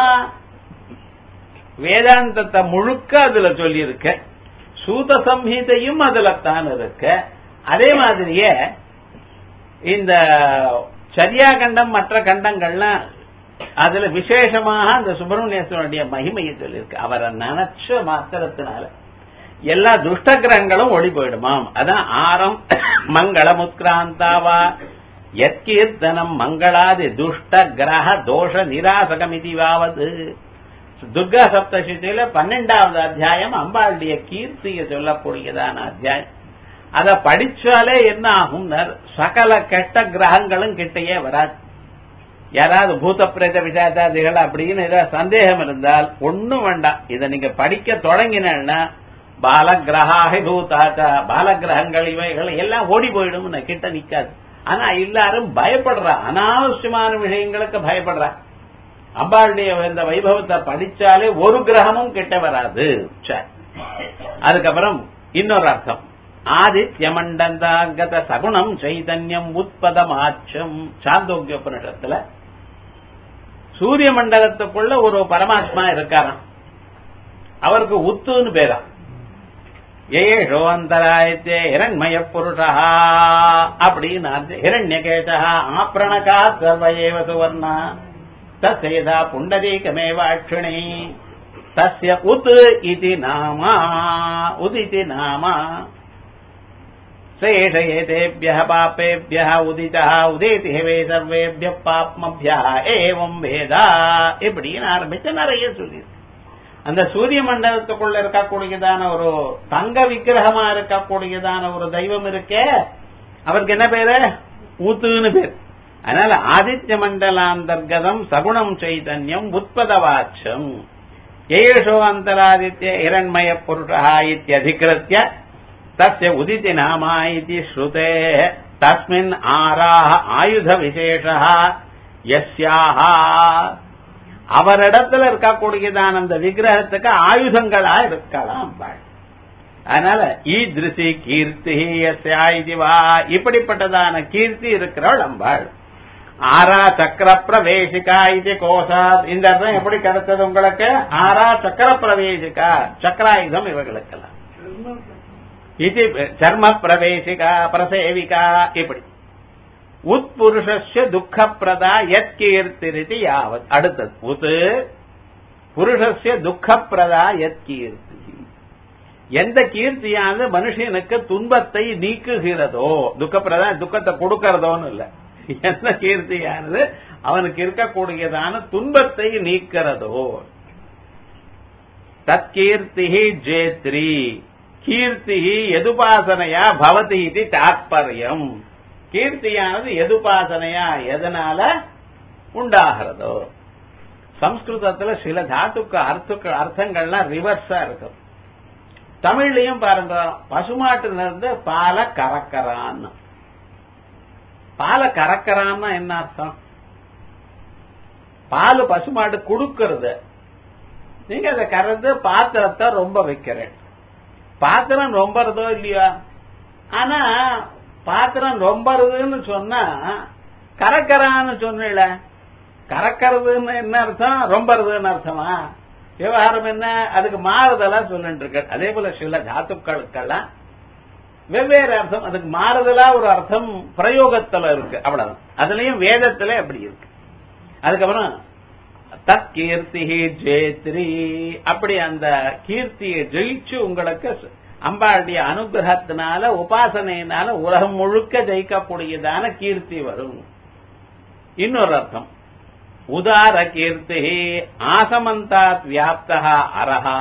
வேதாந்தத்தை முழுக்க அதுல சொல்லியிருக்க. சூத சம்ஹிதையும் அதுல தான் இருக்க. அதே மாதிரியே இந்த சரியா கண்டம் மற்ற கண்டங்கள்லாம் அதுல விசேஷமாக அந்த சுப்பிரமணியேஸ்வரனுடைய மகிமையை சொல்லியிருக்கு. அவரை நினைச்ச மாத்திரத்தினால எல்லா துஷ்ட கிரகங்களும் ஒளி போயிடுமாம். அதான் ஆரம் மங்களம் உத்கிராந்தாவா யத்கீர்த்தனம் மங்களாதி துஷ்ட கிரக தோஷ நிராசகம் இதுவாவது. துர்கா சப்தசியில 12வது அத்தியாயம் அம்பாளுடைய கீர்த்தியை சொல்லக்கூடியதான அத்தியாயம். அதை படிச்சாலே என்ன ஆகும், சகல கெட்ட கிரகங்களும் கிட்டையே வராது. யாராவது பூத பிரேத விசாதாதிகள் அப்படின்னு ஏதாவது சந்தேகம் இருந்தால் ஒன்னும் வேண்டாம், இதை நீங்க படிக்க தொடங்கினா பாலகிரகாக பூதாச்சா பாலகிரகங்கள் இவைகள் எல்லாம் ஓடி போயிடும், கிட்ட நிக்காது. ஆனா எல்லாரும் பயப்படுறா, அனாவசியமான விஷயங்களுக்கு பயப்படுறா. அம்பாளுடைய இந்த வைபவத்தை படிச்சாலே ஒரு கிரகமும் கிட்ட வராது. அதுக்கப்புறம் இன்னொரு அர்த்தம் ஆதித்ய மண்டந்தாங்கத சகுணம் சைதன்யம் உத்பதமாச்சம். சாந்தோக்கிய உபநிஷத்துல சூரிய மண்டலத்துக்குள்ள ஒரு பரமாத்மா இருக்காராம். அவருக்கு உத்துன்னு பேரா. ஏஷோ அந்தராயத்தே இரண்மய புருஷா அப்படின்னு ஹிரண்யகேசா ஆப்ரணகா சர்வயேவ சுவர்ணா தஸ்யதா புண்டரீகமேவாட்சிணி தஸ்ய உத் இதி நாமா உதிதி நாமா சேஷயேதேभ्यः பாபேभ्यः உதிதः உதேதி ஹவே சர்வேभ्यः பாப்மभ्यः ஏவம் வேதா இப்படின்னு ஆரம்பிச்சு நிறைய சொல்லி அந்த சூரிய மண்டலத்துக்குள்ள இருக்கக்கூடியதான ஒரு தங்க விக்கிரகமா இருக்கக்கூடியதான ஒரு தெய்வம் இருக்கே அவருக்கு என்ன பேரு ஊத்துன்னு பேர். அதனால ஆதித்ய மண்டலாந்தர்கதம் சகுணம் சைதன்யம் உத்பதவாட்சம் ஏஷோ அந்தராதித்ய இரண்மய புருஷா இத்தியதிகிருத்ய தஸ்ய உதிதி நாமா இதி ஸ்ருதே தஸ்மின் ஆராஹ ஆயுத விசேஷः யஸ்யாஹ அவரிடத்துல இருக்கக்கூடியதான அந்த விக்கிரகத்துக்கு ஆயுதங்களா இருக்கலாம். அதனால ஈதிருசி கீர்த்தி யஸ்யா இதுவா இப்படிப்பட்டதான கீர்த்தி இருக்கிறவள் அம்பாள். ஆரா சக்கர பிரவேசிகா இது கோசாத் இந்த அர்த்தம் எப்படி கிடைத்தது உங்களுக்கு? ஆரா சக்கர பிரவேசிகா சக்கராயுதம் இவர்களுக்கெல்லாம் இது சர்ம பிரவேசிகா பிரசேவிகா இப்படி உட்புருஷஸ்ய துக்கப்பிரதா யத் கீர்த்திரிதி யாவத். அடுத்தது உத் புருஷஸ்ய துக்கப்பிரதா யத் கீர்த்தி எந்த கீர்த்தியானது மனுஷனுக்கு துன்பத்தை நீக்குகிறதோ துக்கப்பிரதா துக்கத்தை கொடுக்கறதோன்னு இல்ல எந்த கீர்த்தியானது அவனுக்கு இருக்கக்கூடியதான துன்பத்தை நீக்கிறதோ தத் கீர்த்தி ஜேத்ரி கீர்த்தி எதுபாசனையா பவதி இது தாத்பர்யம். கீர்த்தியானது எதுபாசனையா எதனால உண்டாகிறதோ. சம்ஸ்கிருதத்துல சில தாத்துக்கு அர்த்தங்கள்லாம் ரிவர்ஸா இருக்கும். தமிழ்லயும் பாருங்க பசுமாட்டுல இருந்து பாலை கறக்கறான்னு. பாலை கறக்கறான்னா என்ன அர்த்தம்? பால் பசுமாட்டு கொடுக்கறது. நீங்க அதை கறந்து பாத்திரத்தை ரொம்ப வைக்கிறேன். பாத்திரம் ரொம்பறதோ இல்லையா? ஆனா பாத்திரம் ரொம்பறதுன்னு சொன்னா கறக்கறான்னு சொன்ன கறக்கிறதுன்னு என்ன அர்த்தம்? ரொம்பறதுன்னு அர்த்தமா? விவகாரம் என்ன? அதுக்கு மாறுதலா சொல்லிட்டு இருக்க. அதே போல சில தாத்துக்களுக்கெல்லாம் வெவ்வேறு அர்த்தம். அதுக்கு மாறுதலா ஒரு அர்த்தம் பிரயோகத்துல இருக்கு. அவ்வளவு அதுலயும் வேதத்துல அப்படி இருக்கு. அதுக்கப்புறம் தத் கீர்த்தி ஜெயத்ரி அப்படி அந்த கீர்த்தியை ஜெயிச்சு உங்களுக்கு அம்பாளுடைய அனுகிரகத்தினால உபாசனையினால உலகம் முழுக்க ஜெயிக்கக்கூடியதான கீர்த்தி வரும். இன்னொரு அர்த்தம் உதார கீர்த்தி ஆசமந்தாத் வியாப்தா அரஹா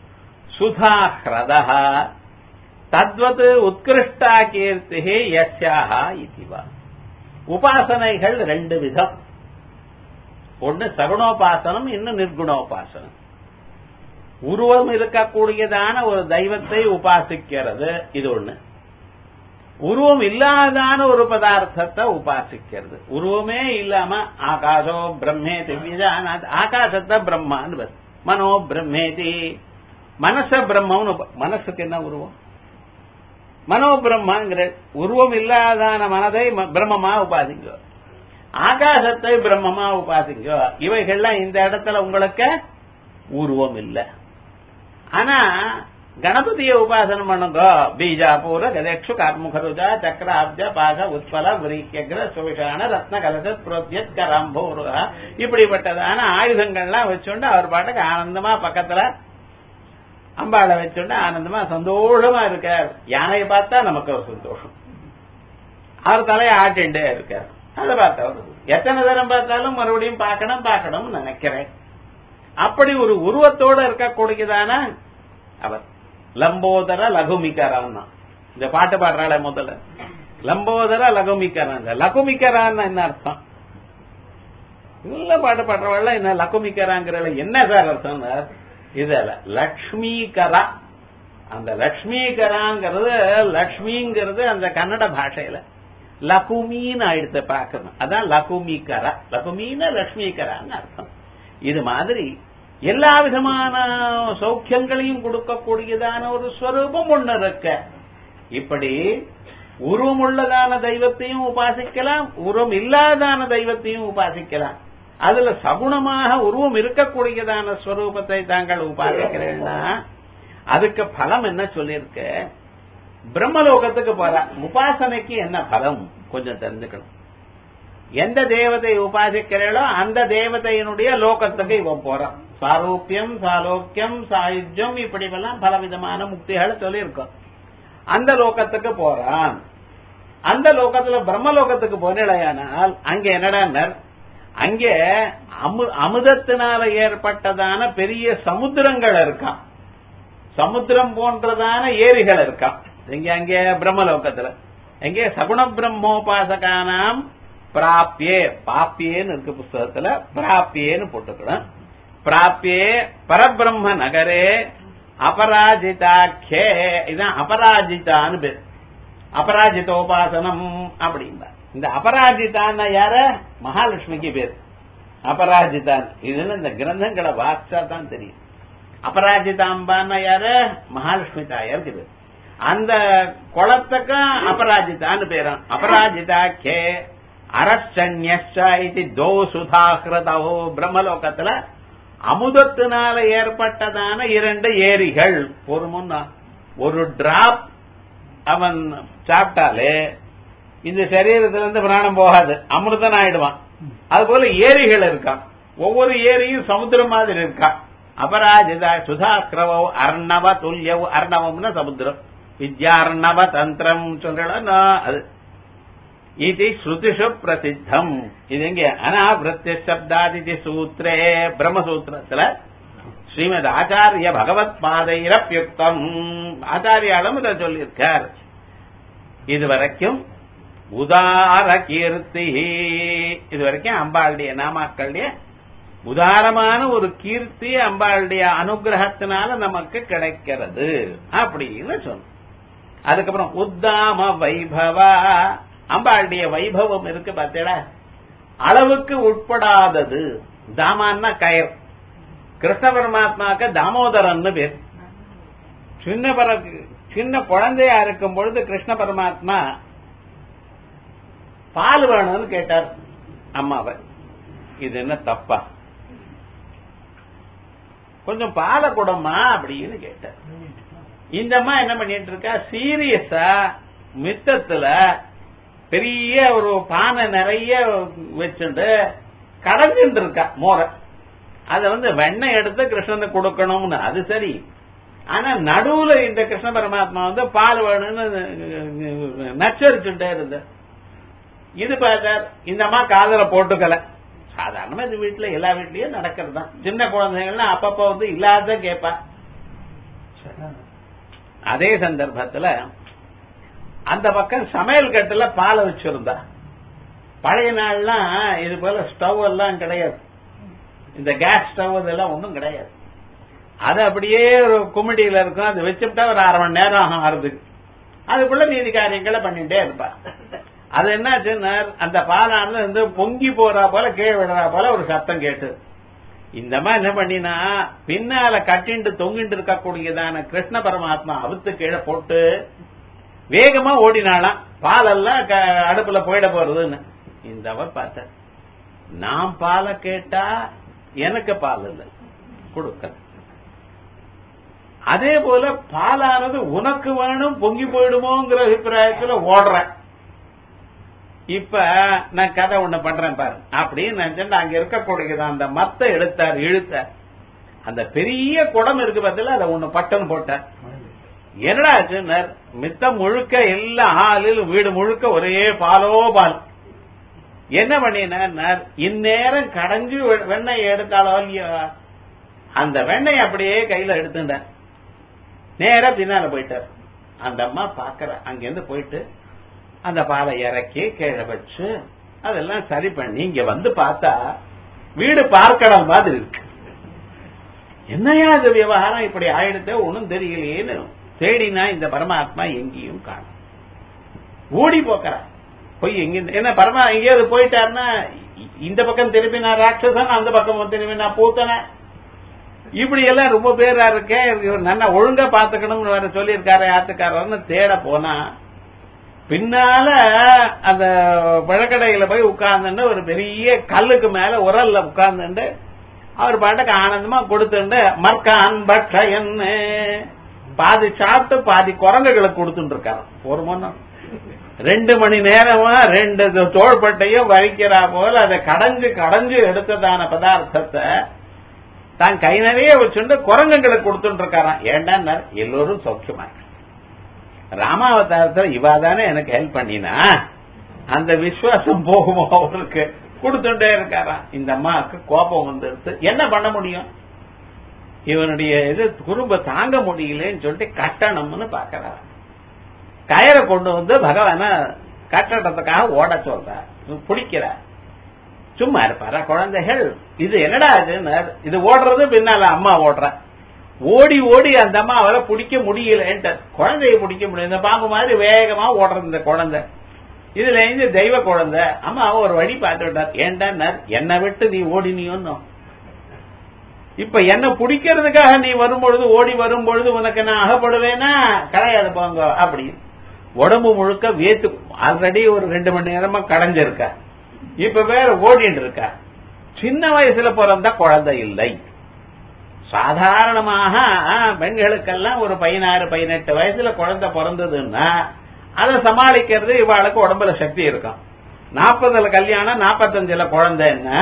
சுதாஹ்ரதः தத்வத் உத்கிருஷ்டா கீர்த்தி யஸ்யாஹ இதுவா. உபாசனைகள் ரெண்டு விதம். ஒன்னு சகுணோபாசனம், இன்னும் நிர்குணோபாசனம். உருவம் இருக்கக்கூடியதான ஒரு தெய்வத்தை உபாசிக்கிறது இது ஒண்ணு. உருவம் இல்லாதான ஒரு பதார்த்தத்தை உபாசிக்கிறது. உருவமே இல்லாம ஆகாசோ பிரம்மேதி ஆகாசத்தை பிரம்மான்னு மனோ பிரம்மேதி மனச பிரம்மம்னு. மனசுக்கு என்ன உருவம்? மனோ பிரம்மாங்கிற உருவம் இல்லாதான மனதை பிரம்மமா உபாசிங்க. ஆகாசத்தை பிரம்மமா உபாசிங்க. இவைகள்லாம் இந்த இடத்துல உங்களுக்கு உருவம் இல்லை. ஆனா கணபதியை உபாசனம் பண்ணுங்க. பீஜாபூர கதேக்ஷு கார்முகருஜா சக்கராப்ஜ பாக உத்பல விரீக்கியக்ர சுவிஷான ரத்ன கலச புரோத்யத் கராம்போருகா இப்படிப்பட்டதான ஆயுதங்கள்லாம் வச்சுண்டு அவர் பாட்டுக்கு ஆனந்தமா பக்கத்துல அம்பாளை வச்சுண்டு ஆனந்தமா சந்தோஷமா இருக்கார். யானையை பார்த்தா நமக்கு ஒரு சந்தோஷம். அவர் தலையை ஆட்டிண்டே இருக்கார். அதை பார்த்தா எத்தனை தரம் பார்த்தாலும் மறுபடியும் பார்க்கணும் நினைக்கிறேன். அப்படி ஒரு உருவத்தோட இருக்கக்கூடியதான அவர் லம்போதர லகுமிகரான். இந்த பாட்டு பாடுறாள முதல்ல லம்போதர லகுமிகரான். லகுமிகரான் என்ன அர்த்தம்? இல்ல பாட்டு பாடுறவள்ள என்ன லகுமிகராங்கிற என்ன சார் அர்த்தம்? இதுல லக்ஷ்மீகரா. அந்த லக்ஷ்மீகராங்கிறது லக்ஷ்மிங்கிறது அந்த கன்னட பாஷையில லகுமின்னு ஆயிடுத்து பாக்கணும். அதான் லகுமிகரா. லகுமின்னு லக்ஷ்மீகரான்னு அர்த்தம். இது மாதிரி எல்லா விதமான சௌக்கியங்களையும் கொடுக்கக்கூடியதான ஒரு ஸ்வரூபம் ஒண்ணு இருக்க. இப்படி உருவம் உள்ளதான தெய்வத்தையும் உபாசிக்கலாம், உருவம் இல்லாதான தெய்வத்தையும் உபாசிக்கலாம். அதுல சகுணமாக உருவம் இருக்கக்கூடியதான ஸ்வரூபத்தை தாங்கள் உபாசிக்கிறேன்னா அதுக்கு பலம் என்ன சொல்லியிருக்க? பிரம்மலோகத்துக்கு போற உபாசனைக்கு என்ன பலம் கொஞ்சம் தெரிஞ்சுக்கணும். எந்த தேவதை உபாசிக்கிறீர்களோ அந்த தேவதையினுடைய லோகத்துக்கு இவன் போறான். சாரூபியம், சாலோக்கியம், சாயுஜ்யம், இப்படிவெல்லாம் பலவிதமான முக்திகளை சொல்லியிருக்கோம். அந்த லோகத்துக்கு போறான். அந்த லோகத்துல பிரம்மலோகத்துக்கு போனால் அங்க என்னடா, அங்கே அமுதத்தினால ஏற்பட்டதான பெரிய சமுத்திரங்கள் இருக்கான். சமுத்திரம் போன்றதான ஏரிகள் இருக்கான். எங்க அங்கே பிரம்மலோகத்துல எங்கே சகுண பிரம்மோபாசகானாம் பிராப்யே, பாப்பியேன்னு இருக்கு புஸ்தகத்துல, பிராப்யேன்னு போட்டுக்கணும். பிராப்யே பரபிரம்ம நகரே அபராஜிதாக்கே, இதான் அபராஜிதான்னு பேர். அபராஜிதோபாசனம் அப்படின்பா. இந்த அபராஜிதான்னா யார? மகாலட்சுமிக்கு பேர் அபராஜிதான். இதுல இந்த கிரந்தங்களை வாசிச்சா தான் தெரியும். அபராஜிதாம்பான்னா யாரு? மகாலட்சுமி தாயாருக்கு பேர். அந்த குளத்துக்கும் அபராஜிதான்னு பேரும். அபராஜிதாக்கே அரசன்யி தோ சுதாகிருதோ, பிரம்மலோகத்துல அமுதத்தினால ஏற்பட்டதான 2 ஏரிகள். ஒரு டிராப் அவன் சாப்பிட்டாலே இந்த சரீரத்திலிருந்து பிராணம் போகாது, அமிர்தன் ஆயிடுவான். அது போல ஏரிகள் இருக்கான். ஒவ்வொரு ஏரியும் சமுத்திரம் மாதிரி இருக்கான். அபராஜிதா சுதாகிரவோ அர்ணவ துல்யவ், அர்ணவம்னா சமுத்திரம், வித்யார்ணவ தந்திரம் சொல்றேன் அது. இது ஸ்ருதிஷு பிரசித்தம். இது எங்க? அனாவிருத்திய சப்தாதி சூத்திரே, பிரம்மசூத்திரத்துல ஸ்ரீமத் ஆச்சாரிய பகவத் பாதைரப்யுக்தம், ஆச்சாரியாலும் இதை சொல்லியிருக்கார். இதுவரைக்கும் உதார கீர்த்தி, இதுவரைக்கும் அம்பாளுடைய நாமாக்களுடைய உதாரமான ஒரு கீர்த்தி அம்பாளுடைய அனுகிரகத்தினால நமக்கு கிடைக்கிறது அப்படின்னு சொன்னோம். அதுக்கப்புறம் உத்தாம வைபவா, அம்பாளுடைய வைபவம் இருக்கு பார்த்தேடா, அளவுக்கு உட்படாதது. தாமான்னா கயர். கிருஷ்ண பரமாத்மாக்கு தாமோதரன்னு பேர். சின்ன குழந்தையா இருக்கும் பொழுது கிருஷ்ண பரமாத்மா பால் வேணும்னு கேட்டார் அம்மாவை. இது என்ன தப்பா? கொஞ்சம் பாலை கொடுமா அப்படின்னு கேட்டார். இந்த அம்மா என்ன பண்ணிட்டு இருக்கா, சீரியஸா மித்தத்துல பெரிய ஒரு பானை நிறைய வச்சுட்டு கடைஞ்சிட்டு இருக்கா மோர. அத வெண்ணெய் எடுத்து கிருஷ்ணனுக்கு கொடுக்கணும்னு. அது சரி. ஆனா நடுவுல இந்த கிருஷ்ண பரமாத்மா பால் வேணும்னு நச்சரிச்சுட்டே இருந்த. இது பார்த்தார், இந்த அம்மா காதல போட்டுக்கல. சாதாரணமா இது வீட்டுல எல்லா வீட்லயும் நடக்கிறது தான். சின்ன குழந்தைகள்லாம் அப்பப்ப இல்லாத கேட்பா. அதே சந்தர்ப்பத்துல அந்த பக்கம் சமையல் கட்டுல பாலை வச்சிருந்தா. பழைய நாள்லாம் இது போல ஸ்டவ் எல்லாம் கிடையாது, இந்த கேஸ் ஸ்டவ் இதெல்லாம் ஒன்றும் கிடையாது. அது அப்படியே ஒரு குமிடியில இருக்கும். அது வச்சுட்டா ஒரு 1/2 மணி நேரம் ஆகும் ஆறதுக்கு. அதுக்குள்ள நீதி காரியங்களை பண்ணிட்டே இருப்பா. அது என்னாச்சுன்னா அந்த பாலானது பொங்கி போறா போல கீழே விடுறா போல ஒரு சத்தம் கேட்டு, இந்த மாதிரி என்ன பண்ணினா பின்னால கட்டிண்டு தொங்கிட்டு இருக்கக்கூடியதான கிருஷ்ண பரமாத்மா அவுத்து கீழே போட்டு வேகமா ஓடினாலாம். பாலெல்லாம் அடுப்புல போயிட போறதுன்னு. இந்த அவர் பார்த்த, நான் பாலை கேட்டா எனக்கு பால் இல்லை கொடுக்க. அதே போல பாலானது உனக்கு வேணும் பொங்கி போயிடுமோங்கிற அபிப்பிராயத்துல ஓடுறேன். இப்ப நான் கதை ஒண்ணு பண்றேன் பாரு அப்படின்னு நினைச்சு அங்க இருக்கக்கூடியது அந்த மத்த எடுத்தார், இழுத்தார். அந்த பெரிய குடம் இருக்கு பார்த்தல, அதை ஒண்ணு பட்டன் போட்டார். என்னடா ஆச்சுன்னா மித்தம் முழுக்க எல்லா ஆளில் வீடு முழுக்க ஒரே பாலோ பால். என்ன பண்ணினார், இந்நேரம் கடைஞ்சு வெண்ணெய் எடுத்தாலோ இல்லையோ, அந்த வெண்ணெய் அப்படியே கையில எடுத்துட்டார். நேரா பின்னால போயிட்டார். அந்த அம்மா பாக்குற, அங்கிருந்து போயிட்டு அந்த பாலை இறக்கி கீழே வச்சு அதெல்லாம் சரி பண்ணி இங்க பார்த்தா வீடு பார்க்கடல் மாதிரி இருக்கு. என்னையா இது விவகாரம் இப்படி ஆயிடுத்து ஒன்னும் தெரியலையேன்னு தேடினா இந்த பரமாத்மா எங்கேயும் காணும். ஓடி போக்குறா போய் எங்க என்ன பரமா எங்கேயாவது போயிட்டாருன்னா இந்த பக்கம் திரும்பினா ராட்சசன், அந்த பக்கம் திரும்பினா பூத்தன, இப்படி எல்லாம் ரொம்ப பேரா இருக்கேன். நல்லா ஒழுங்கா பாத்துக்கணும்னு வேற சொல்லியிருக்காரு ஆத்துக்காரன்னு தேட போனா பின்னால அந்த பழக்கடையில போய் உட்கார்ந்து ஒரு பெரிய கல்லுக்கு மேல உரல்ல உட்கார்ந்து அவர் பாட்டுக்கு ஆனந்தமா கொடுத்துட்டு மர்கான் பட்சயன்னு பாதி சாப்பிட்டு பாதி குரங்குகளுக்கு கொடுத்துட்டு இருக்காரு. ஒரு மணி 2 மணி நேரமா 2 தோள்பட்டையும் வலிக்கிறா போல அதை கடைஞ்சு எடுத்ததான பதார்த்தத்தை தான் கை நிறைய வச்சுட்டு குரங்குகளுக்கு கொடுத்துட்டு இருக்காராம். ஏண்டா எல்லோரும் சௌக்கியமா ராமாவதாரத்தில் இவாதானே எனக்கு ஹெல்ப் பண்ணினா அந்த விசுவாசம் போகுமோ அவருக்கு கொடுத்துட்டே இருக்காராம். இந்த அம்மாவுக்கு கோபம் வந்துடுது. என்ன பண்ண முடியும்? இவனுடைய இது குறும்ப தாங்க முடியலன்னு சொல்லிட்டு கட்டணம்னு பாக்கிறார். கயிறை கொண்டு வந்து பகவான கட்டணத்துக்காக ஓட சொல்றார். பிடிக்கிறார். சும்மா இருப்பாரா குழந்தைகள்? இது என்னடா இது ஓடுறது பின்னால அம்மா ஓடுற. ஓடி ஓடி அந்த அம்மா அவரை பிடிக்க முடியலன்ட்டு குழந்தைய பிடிக்க முடியும். இந்த பாம்பு மாதிரி வேகமா ஓடுறது இந்த குழந்தை. இதுல இருந்து தெய்வ குழந்தை அம்மா ஒரு வழி பார்த்து விட்டார். ஏண்டா என்னை விட்டு நீ ஓடினியோன்னு இப்ப என்ன பிடிக்கிறதுக்காக நீ வரும்பொழுது ஓடி வரும்பொழுது உனக்கு நான் அகப்படுவேனா? கிடையாது போங்க அப்படி. உடம்பு முழுக்க வேத்து ஆல்ரெடி ஒரு 2 மணி நேரமா கடைஞ்சிருக்கா. இப்ப வேற ஓடிட்டு இருக்கா. சின்ன வயசுல பிறந்த குழந்தை இல்லை. சாதாரணமாக பெண்களுக்கெல்லாம் ஒரு 16-18 வயசுல குழந்தை பிறந்ததுன்னா அதை சமாளிக்கிறது இவாளுக்கு உடம்புல சக்தி இருக்கும். 40 கல்யாணம் 45 குழந்தைன்னா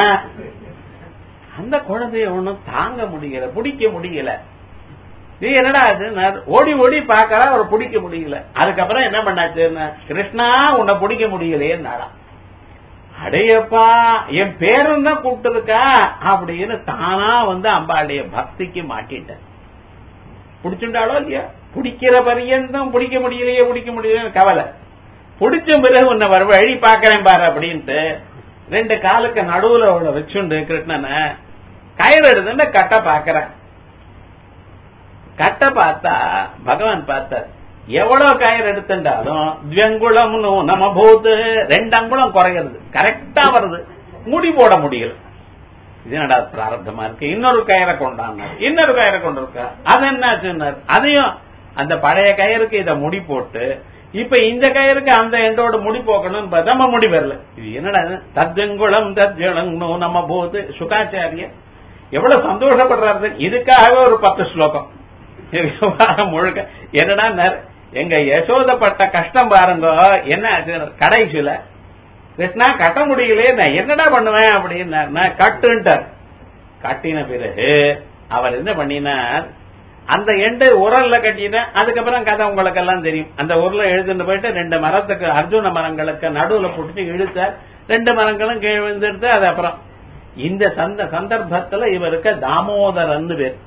அந்த குழந்தைய ஒண்ணும் தாங்க முடியல, பிடிக்க முடியல. இது என்னடா ஓடி ஓடி பாக்கறா, ஒரு பிடிக்க முடியல. அதுக்கப்புறம் என்ன பண்ணாச்சுன்னா கிருஷ்ணா உன்னை பிடிக்க முடியலையேன்னாடா. அடையப்பா என் பேரும் தான் கூப்பிட்டுருக்கா அப்படின்னு தானா வந்து அம்பாளுடைய பக்திக்கு மாட்டிட்ட. பிடிச்சுட்டாலோ இல்லையா? பிடிக்கிற பரியந்தம் பிடிக்க முடியலையே கவலை. பிடிச்ச பிறகு உன்னை வழி பாக்கிறேன் பாரு அப்படின்ட்டு 2 காலுக்கு நடுவுல அவளை வச்சுண்டு கிருஷ்ணனை கயிறு எடுத்துட்டு கட்ட பாக்கிறேன். கட்ட பார்த்தா பகவான் பார்த்தார். எவ்வளவு கயிறு எடுத்துட்டாலும் துவங்குளம் நம்ம போது 2 அங்குலம் குறைகிறது. கரெக்டா வருது. முடி போட முடியல. இது என்னடா பிராரப்தமா இருக்கு. இன்னொரு கயிறை கொண்டாடினார். இன்னொரு கயிறை கொண்டிருக்கா. அது என்னாச்சுன்னார். அதையும் அந்த பழைய கயிறுக்கு இதை முடி போட்டு இப்ப இந்த கயிறுக்கு அந்த எண்டோட முடி போக்கணும்னு பார்த்தா நம்ம முடி வரல. இது என்னடா தத்யங்குளம் தத்யளங்னோ நம்ம போது. சுகாச்சாரிய எவ்வளவு சந்தோஷப்படுறாரு. இதுக்காகவே ஒரு 10 ஸ்லோகம் முழுக்க. என்னடா எங்க யசோதப்பட்ட கஷ்டம் பாருங்க. என்ன கடைசியில கிருஷ்ணா கட்ட முடியலையே நான் என்னடா பண்ணுவேன் அப்படின்னு கட்டுன்ட்டார். கட்டின பிறகு அவர் என்ன பண்ணினார், அந்த எண்டு உரல்ல கட்டின. அதுக்கப்புறம் கதை உங்களுக்கு எல்லாம் தெரியும். அந்த உரல எழுதுன்னு போயிட்டு 2 மரத்துக்கு அர்ஜுன மரங்களுக்கு நடுவுல போட்டு இழுத்தார். 2 மரங்களும் கீழ் விழுந்துடுத்து. அது அப்புறம் இந்த சந்தர்ப்பத்துல இவருக்கு தாமோதரன் பேர்.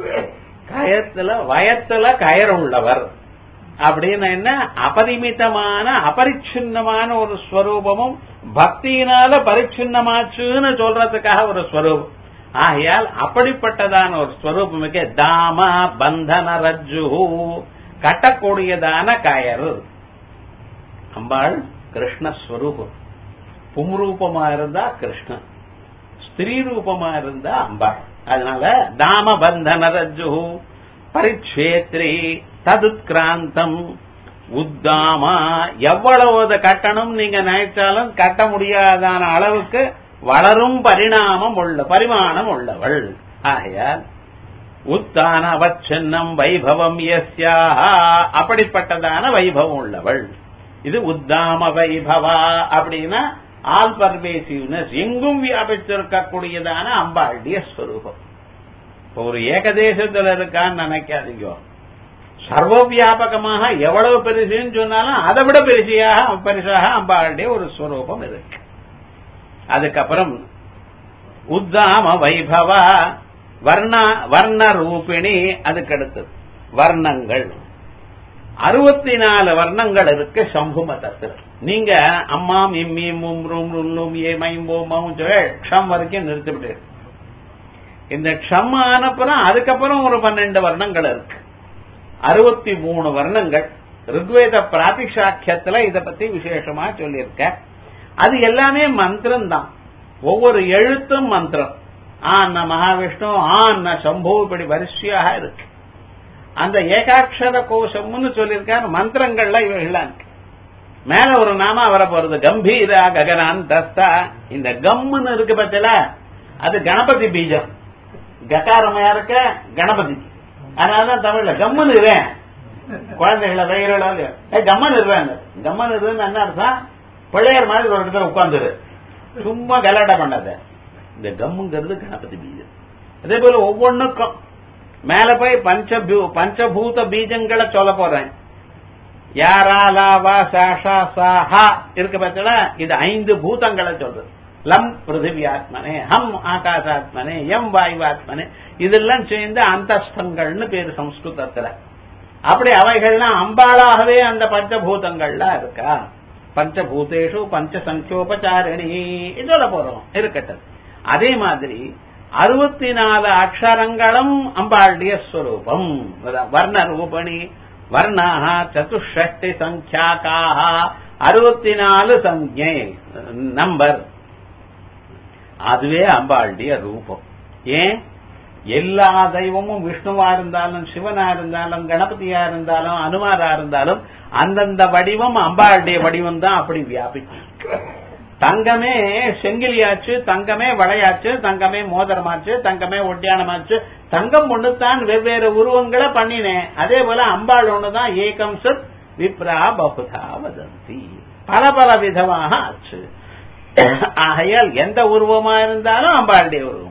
வயத்துல கயிறு உள்ளவர் அப்படின்னு என்ன அபரிமிதமான அபரிச்சின்னமான ஒரு ஸ்வரூபமும் பக்தியினால பரிச்சின்னமாச்சுன்னு சொல்றதுக்காக ஒரு ஸ்வரூபம். ஆகையால் அப்படிப்பட்டதான ஒரு ஸ்வரூபமிக்க தாம பந்தன ரஜ்ஜு கட்டக்கூடியதான கயறு. அம்பாள் கிருஷ்ணஸ்வரூபம். பும்ரூபமா இருந்தா கிருஷ்ணன், ஸ்திரீ ரூபமா இருந்தா அம்பாள். அதனால தாம பந்தன ரஜ்ஜு பரிச்சேத்ரி ததுத்கிராந்தம் உத்தாமா. எவ்வளவு கட்டணும் நீங்க நினைச்சாலும் கட்ட முடியாதான அளவுக்கு வளரும் பரிமாணம் உள்ளவள். ஆகையால் உத்தான அவச்சன்னம் வைபவம் யஸ்யா அப்படிப்பட்டதான வைபவம் உள்ளவள். இது உத்தாம வைபவா அப்படின்னா ஆல் பர்வேசிவ்னஸ், எங்கும் வியாபிச்சிருக்கக்கூடியதான அம்பாளுடைய ஸ்வரூபம். ஒரு ஏகதேசத்துல இருக்கான்னு நினைக்காதீங்க. சர்வ வியாபகமாக எவ்வளவு பெருசுன்னு சொன்னாலும் அதை விட பெருசாக அம்பாளுடைய ஒரு ஸ்வரூபம் இருக்கு. அதுக்கப்புறம் உத்தாம வைபவா வர்ண ரூபிணி. அதுக்கு அடுத்தது வர்ணங்கள். 64 வர்ணங்கள் இருக்கு சம்பு மதத்தில். நீங்க அம்மாம் இம்மீம் உம்ரும் உல்லும் ஏமைம் ஓமம் க்ஷம் வரைக்கும் நிறுத்திவிட்டு இந்த க்ஷம் ஆனப்புறம் அதுக்கப்புறம் ஒரு 12 வர்ணங்கள் இருக்கு. 63 வர்ணங்கள். ருக்வேத பிராதிசாக்கியத்துல இத பத்தி விசேஷமா சொல்லியிருக்க. அது எல்லாமே மந்திரம் தான். ஒவ்வொரு எழுத்தும் மந்திரம். ஆன்ன மகாவிஷ்ணு, ஆன்ன சம்பு, இப்படி வரிசையாக இருக்கு. அந்த ஏகாட்சர கோஷம்னு சொல்லியிருக்காரு. மந்திரங்கள்ல இவைகள்லாம் இருக்கு. மேல ஒரு நாம வர போறது கம்பீரா ககனாந்தஸ்தா. இந்த கம்முன்னு இருக்கு பத்தில அது கணபதி பீஜம். ககாரமையா இருக்க கணபதி. அதனாலதான் தமிழ்ல கம்முன்னு இருவேன் குழந்தைகளை வயிறு கம்மன் இருவேன். கம்மன் இருன்னு என்ன அர்த்தம்? பிள்ளையார் மாதிரி ஒரு இடத்துல உட்கார்ந்துரு, சும்மா கலாட்டா பண்ணாத. இந்த கம்முங்கிறது கணபதி பீஜம். அதே போல ஒவ்வொன்னுக்கும் மேல போய் பஞ்சபூத பீஜங்களை சொல்ல போறேன். யாரா லாவா சாஷா சாஹா இருக்கு பார்த்தா இது 5 பூதங்களை சொல்றது. லம் பிருத்திவி ஆத்மனே, ஹம் ஆகாசாத்மனே, எம் வாயுவாத்மனே, இதெல்லாம் சேர்ந்து அந்தஸ்தங்கள்னு பேரு சம்ஸ்கிருதத்துல. அப்படி அவைகள்லாம் அம்பாளாகவே அந்த பஞ்சபூதங்கள்லாம் இருக்கா. பஞ்சபூதேஷு பஞ்சசங்கியோபசாரணி சொல்ல போறோம் இருக்கட்டும். அதே மாதிரி 64 அக்ஷரங்களும் அம்பாளுடைய ஸ்வரூபம். வர்ண ரூபணி வர்ணாக சதுஷ்டி சங்கியாக்காக 64 சஞ்ஞை நம்பர். அதுவே அம்பாளுடைய ரூபம். ஏன் எல்லா தெய்வமும் விஷ்ணுவா இருந்தாலும் சிவனா இருந்தாலும் கணபதியா இருந்தாலும் அனுமாரா இருந்தாலும் அந்தந்த வடிவம் அம்பாளுடைய வடிவம் தான். அப்படி வியாபிச்சு தங்கமே செங்கிலியாச்சு, தங்கமே வளையாச்சு, தங்கமே மோதிரமாச்சு, தங்கமே ஒட்டியானமாச்சு. தங்கம் ஒண்ணுதான் வெவ்வேறு உருவங்களை பண்ணினேன். அதே போல அம்பாள் ஒண்ணுதான். ஏகம் சத் விப்ரா பகுதா வதந்தி, பல பல விதமாக ஆச்சு. ஆகையால் எந்த உருவமா இருந்தாலும் அம்பாளுடைய உருவமா.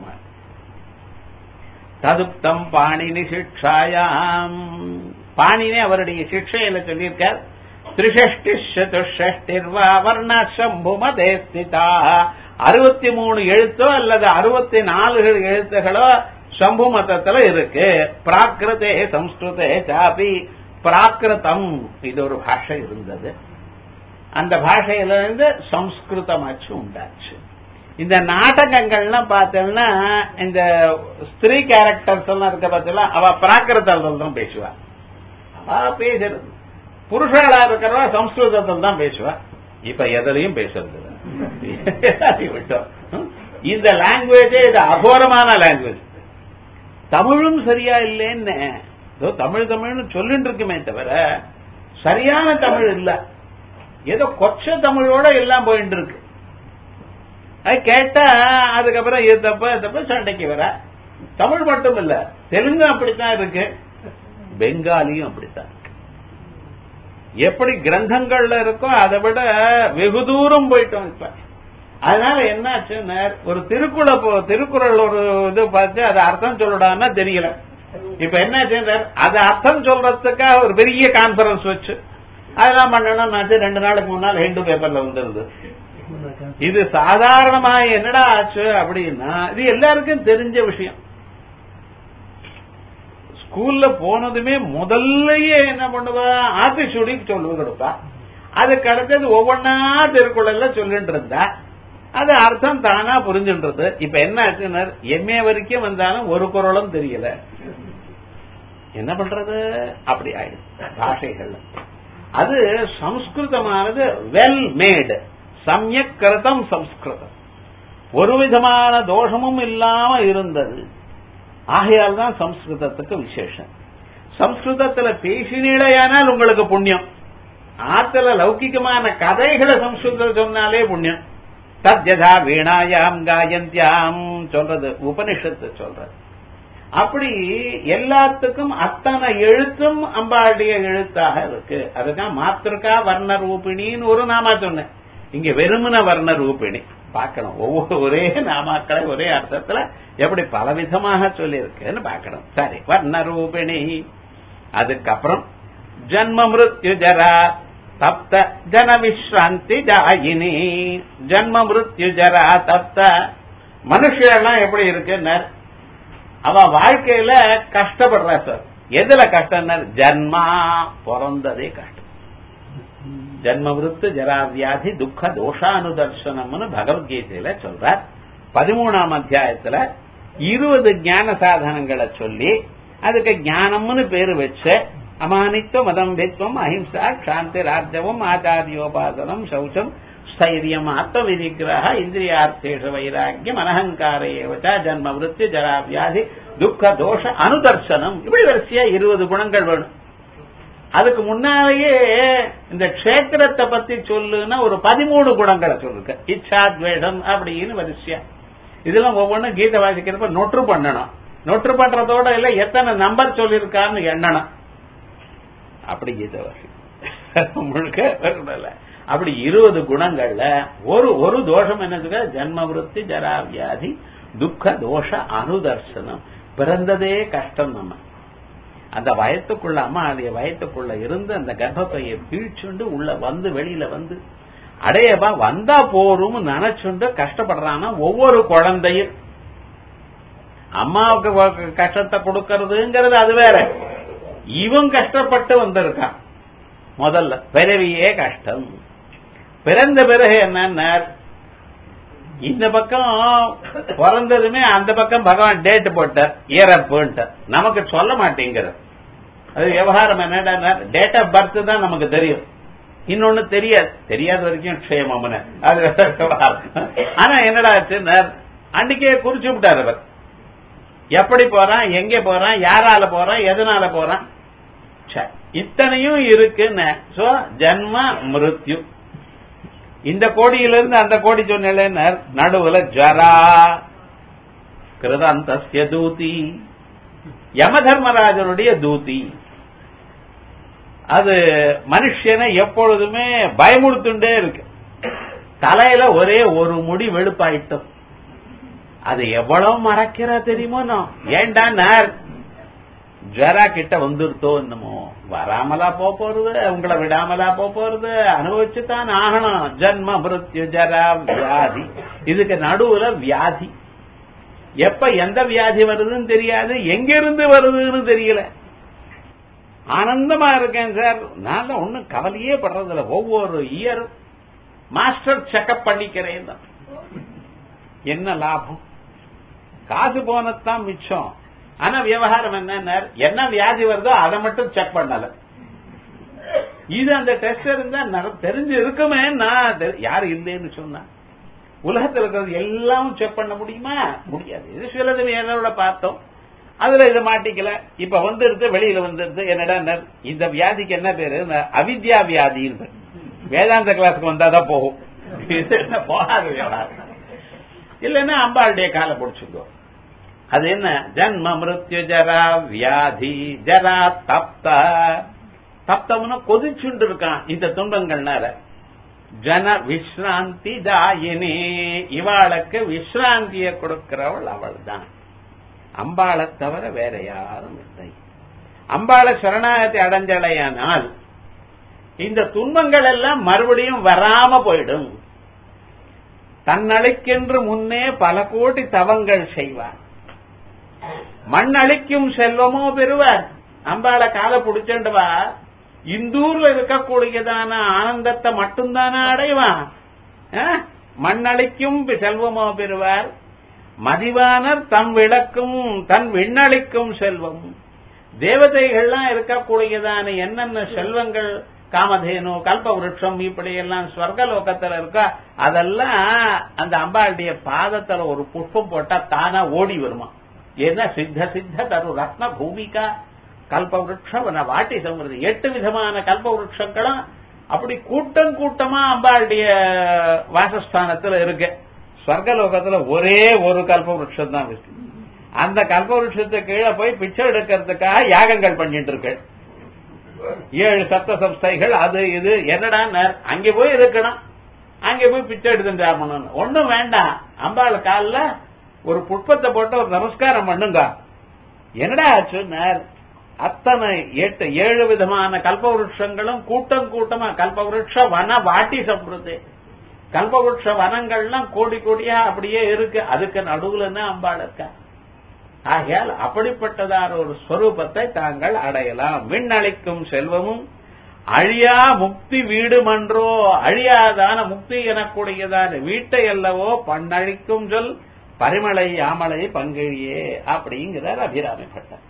ததுப்தம் பாணினி சிக்ஷாயாம், பாணினே அவருடைய சிக்ஷையில சொல்லியிருக்கார். திரிஷஷ்டி சதுஷ்டிர்வா வர்ண சம்புமதே ஸ்திதா, 63 எழுத்தோ அல்லது 64 எழுத்துகளோ சம்பு மதத்துல இருக்கு. பிராகிருதே சம்ஸ்கிருதே சாபி, பிராகிருதம் இது ஒரு பாஷை இருந்தது. அந்த பாஷையிலிருந்து சம்ஸ்கிருதமாச்சு உண்டாச்சு. இந்த நாடகங்கள்லாம் பார்த்தோம்னா இந்த ஸ்திரீ கேரக்டர்ஸ் எல்லாம் இருக்க பார்த்தா அவ பிராகிருதத்தில் தான் பேசுவா. அவ பேசுறது புருஷர்களா இருக்கிறவா சம்ஸ்கிருதத்தில் தான் பேசுவா. இப்ப எதிலையும் பேசுறது விட்டோம். இந்த லாங்குவேஜே இது அகோரமான லாங்குவேஜ். தமிழும் சரியா இல்லைன்னு தமிழ் தமிழ்னு சொல்லிட்டு இருக்குமே தவிர சரியான தமிழ் இல்ல. ஏதோ கொச்ச தமிழோட எல்லாம் போயிட்டு இருக்கு. அது கேட்டா அதுக்கப்புறம் இது தப்ப சண்டைக்கு வர. தமிழ் மட்டும் இல்ல, தெலுங்கு அப்படித்தான் இருக்கு, பெங்காலியும் அப்படித்தான் இருக்கு. எப்படி கிரந்தங்கள்ல இருக்கோ அதை விட வெகு தூரம் போயிட்டோம் இப்ப. அதனால என்னாச்சு, ஒரு திருக்குறள் ஒரு இது பார்த்து அது அர்த்தம் சொல்லடான்னா தெரியல. இப்ப என்னாச்சு, அது அர்த்தம் சொல்றதுக்காக ஒரு பெரிய கான்பரன்ஸ் வச்சு அதெல்லாம் பண்ணணும். 2 நாளுக்கு முன்னால் ஹிந்து பேப்பர்ல வந்துருது. இது சாதாரணமா என்னடா ஆச்சு அப்படின்னா இது எல்லாருக்கும் தெரிஞ்ச விஷயம். ஸ்கூல்ல போனதுமே முதல்லயே என்ன பண்ணுவா, ஆத்திச்சூடிக்கு சொல்லுவது கொடுப்பா. அதுக்கு அடுத்தது ஒவ்வொன்னா திருக்குறள்ல சொல்லிட்டு இருந்தா அது அர்த்தம் தானா புரிஞ்சுன்றது. இப்ப என்ன ஆச்சுன்னா எம்ஏ வரைக்கும் வந்தாலும் ஒரு குறளும் தெரியல. என்ன பண்றது? அப்படி ஆயிடுச்சு பாஷைகள். அது சம்ஸ்கிருதமானது வெல் மேடு, சமயக் கிருதம் சம்ஸ்கிருதம், ஒரு விதமான தோஷமும் இல்லாம இருந்தது. ஆகையால் தான் சம்ஸ்கிருதத்துக்கு விசேஷம். சம்ஸ்கிருதத்துல பேசினீடையானால் உங்களுக்கு புண்ணியம். ஆத்துல லௌகிகமான கதைகளை சம்ஸ்கிருதம் சொன்னாலே புண்ணியம். தத்யதா வீணாயாம் காயந்தியாம் சொல்றது உபனிஷத்து சொல்றது. அப்படி எல்லாத்துக்கும் அத்தனை எழுத்தும் அம்பாளுடைய எழுத்தாக இருக்கு. அதுதான் மாத்திருக்கா வர்ண ரூபிணின்னு ஒரு நாமா சொன்னேன். இங்க வெறுமன வர்ண ரூபிணி பார்க்கணும். ஒரே நாமாக்களை ஒரே அர்த்தத்துல எப்படி பலவிதமாக சொல்லி இருக்குன்னு பார்க்கணும். சரி, வர்ண ரூபிணி. அதுக்கப்புறம் ஜன்ம மிருத்யு ஜரா தப்த ஜன விஸ்ராந்தி ஜாயினி. ஜன்ம மிருத்யு ஜரா தப்த மனுஷெல்லாம் எப்படி இருக்குன்னு அவ வாழ்க்கையில கஷ்டப்படுறா சார். எதுல கஷ்டம்? ஜன்மா, பிறந்ததே கஷ்டம். ஜன்ம விருத்து ஜரா வியாதி துக்க தோஷானுதர்சனம்னு பகவத்கீதையில சொல்றார். 13ஆம் அத்தியாயத்துல 20 ஞான சாதனங்களை சொல்லி அதுக்கு ஞானம்னு பேரு வச்ச அமானித்துவம் அதம்பித்வம் அஹிம்சா சாந்தி ராஜ்யவம் ஆச்சாரியோபாசனம் சௌச்சம் ஸ்தைரியம் ஆத்ம விநிகிரஹ இந்திரியார்த்தேஷு வைராக்கியம் அனஹங்கார ஏவச்ச ஜன்ம விருத்தி ஜரா வியாதி துக்க தோஷ அனுதர்சனம். இப்படி வரிசையா 20 குணங்கள் வேணும். அதுக்கு முன்னாலேயே இந்த க்ஷேத்திரத்தை பத்தி சொல்லுன்னா ஒரு 13 குணங்களை சொல்லிருக்க. இச்சாத்வேடம் அப்படின்னு வரிசையா இதெல்லாம் ஒவ்வொன்றும் கீதை வாசிக்கிறப்ப நொற்று பண்ணணும். நொற்று பண்றதோட இல்ல எத்தனை நம்பர் சொல்லிருக்கான்னு எண்ணணும். அப்படி கீதை வாசி முழுக்க வரல. அப்படி 20 குணங்கள்ல ஒரு தோஷம் என்னதுங்க? ஜன்ம விருத்தி ஜரா வியாதி துக்க தோஷ அனுதர்சனம். பிறந்ததே கஷ்டம். நம்ம அந்த வயத்துக்குள்ள அம்மா அதே வயத்துக்குள்ள இருந்து அந்த கர்ப்பப்பையை பீழ்ச்சுண்டு உள்ள வந்து வெளியில வந்து அடையபா வந்தா போரும் நினைச்சுண்டு கஷ்டப்படுறான்னா ஒவ்வொரு குழந்தையும் அம்மாவுக்கு கஷ்டத்தை கொடுக்கறதுங்கிறது அது வேற. இவன் கஷ்டப்பட்டு வந்திருக்கான். முதல்ல பிறவியே கஷ்டம். பிறந்த பிறகு என்னன்னா இந்த பக்கம் பிறந்ததுமே அந்த பக்கம் பகவான் டேட் போட்டார் இறப்புன்ட்டு நமக்கு சொல்ல மாட்டேங்கிறது. அது விவகாரம் என்னடா டேட் ஆஃப் பர்த் தான் நமக்கு தெரியும். இன்னொன்னு தெரியாத வரைக்கும் க்ஷேமம்னு அது விவகாரம். ஆனா என்னடா அன்னைக்கே குறிச்சு விட்டார் அவர். எப்படி போறான், எங்க போறான், யாரால போறான், எதனால போறான், இத்தனையும் இருக்குன்னு. சோ ஜன்ம மிருத்யு இந்த கோடியிலிருந்து அந்த கோடி சொன்ன நடுவுல ஜரா கிருதாந்தஸ்ய தூதி யம தர்மராஜனுடைய தூதி. அது மனுஷனை எப்பொழுதுமே பயமுறுத்துண்டே இருக்கு. தலையில ஒரே ஒரு முடி வெளுப்பாயிட்டும். அது எவ்வளவு மறக்கிற தெரியுமோ. ஏண்டா ஜரா கிட்ட வந்துருத்தோ என்னமோ வராமலா போறது, உங்களை விடாமலா போறது, அனுபவிச்சுதான் ஆகணும். ஜன்ம மிருத்யு ஜரா வியாதி. இதுக்கு நடுவுல வியாதி. எப்ப எந்த வியாதி வருதுன்னு தெரியாது, எங்கிருந்து வருதுன்னு தெரியல. ஆனந்தமா இருக்கேன் சார், நான் ஒன்னும் கவலையே படுறதில்ல. ஒவ்வொரு இயர் மாஸ்டர் செக்அப் பண்ணிக்கிறேன். என்ன லாபம்? காசு போனதான் மிச்சம். ஆனா விவகாரம் என்ன வியாதி வருதோ அதை மட்டும் செக் பண்ணல. இது அந்த டெஸ்ட் இருந்தா தெரிஞ்சு இருக்குமே. நான் யாரு இல்லைன்னு சொன்னா உலகத்தில் இருக்கிறது எல்லாம் செக் பண்ண முடியுமா? முடியாது. இது சிலது என்னோட பார்த்தோம், அதுல இதை மாட்டிக்கல. இப்ப வந்துருது, வெளியில வந்துருது. என்னடா இந்த வியாதிக்கு என்ன பேரு? அவித்யா வியாதி. வேதாந்த கிளாஸுக்கு வந்தாதான் போகும். போகாது விவகாரம். இல்லன்னா அம்பாளுடைய காலை பிடிச்சுக்கோ. அது என்ன? ஜன்ம மிருத்யு ஜரா வியாதி ஜரா தப்த. தப்தம்னு கொதிச்சுண்டு இருக்கான் இந்த துன்பங்கள்னால. ஜன விஸ்ராந்தி தாயினி. இவாளுக்கு விஸ்ராந்திய கொடுக்கிறவள் அவள் தான். அம்பாளை தவிர வேற யாரும் இல்லை. அம்பாளை சரணாகதி அடைஞ்சலையானால் இந்த துன்பங்கள் எல்லாம் மறுபடியும் வராம போயிடும். தன்னளிக்கென்று முன்னே பல கோடி தவங்கள் செய்வார். மண்ணளிக்கும் செல்வமோ பெறுவார். அம்பாளை காலை பிடிச்சண்டவா இந்தூர்ல இருக்கக்கூடியதான ஆனந்தத்தை மட்டும்தானே அடைவான். மண்ணளிக்கும் செல்வமோ பெறுவார். மதிவானர் தம் விளக்கும் தன் விண்ணளிக்கும் செல்வம். தேவதைகள்லாம் இருக்கக்கூடியதான என்னென்ன செல்வங்கள், காமதேனு கல்ப விருட்சம் இப்படி எல்லாம் ஸ்வர்கலோகத்துல இருக்கா, அதெல்லாம் அந்த அம்பாளுடைய பாதத்துல ஒரு புஷ்பம் போட்டா தானா ஓடி வருமா. ஏன்னா சித்த சித்த தரு ரத்ன பூமிகா கல்ப விருட்சம் வாட்டி சம்றது 8 விதமான கல்ப விருட்சங்களும் அப்படி கூட்டம் கூட்டமா அம்பாளுடைய வாசஸ்தானத்துல இருக்கு. ஸ்வர்கலோகத்துல ஒரே ஒரு கல்ப விருட்சம் தான் இருக்கு. அந்த கல்ப விருட்சத்துக்கு கீழே போய் பிச்சை எடுக்கிறதுக்காக யாகங்கள் பண்ணிட்டு இருக்கு. 7 சப்த சம்ஸ்தைகள் அது இது. என்னடா அங்கே போய் இருக்கணும், அங்கே போய் பிச்சை எடுத்துட்டு ஆகணும். ஒண்ணும் வேண்டாம், அம்பாள் காலில் ஒரு புஷ்பத்தை போட்டு ஒரு நமஸ்காரம் பண்ணுங்க. என்னடா ஆச்சு? அத்தனை 7 விதமான கல்பவருஷங்களும் கூட்டம் கூட்டமா கல்பவருஷ வன வாட்டி சம்பிரது. கல்பவருஷ வனங்கள்லாம் கோடி கோடியா அப்படியே இருக்கு. அதுக்கு நடுவுல அம்பாள் இருக்கா. ஆகையால் அப்படிப்பட்டதான ஒரு ஸ்வரூபத்தை தாங்கள் அடையலாம். விண்ணளிக்கும் செல்வமும் அழியா முக்தி வீடுமன்றோ. அழியாதான முக்தி எனக்கூடியதான வீட்டை அல்லவோ பண்ணழிக்கும் சொல் பரிமளை யாமலை பங்கிழியே அப்படிங்கிறார் அபிராமிப்பட்டார்.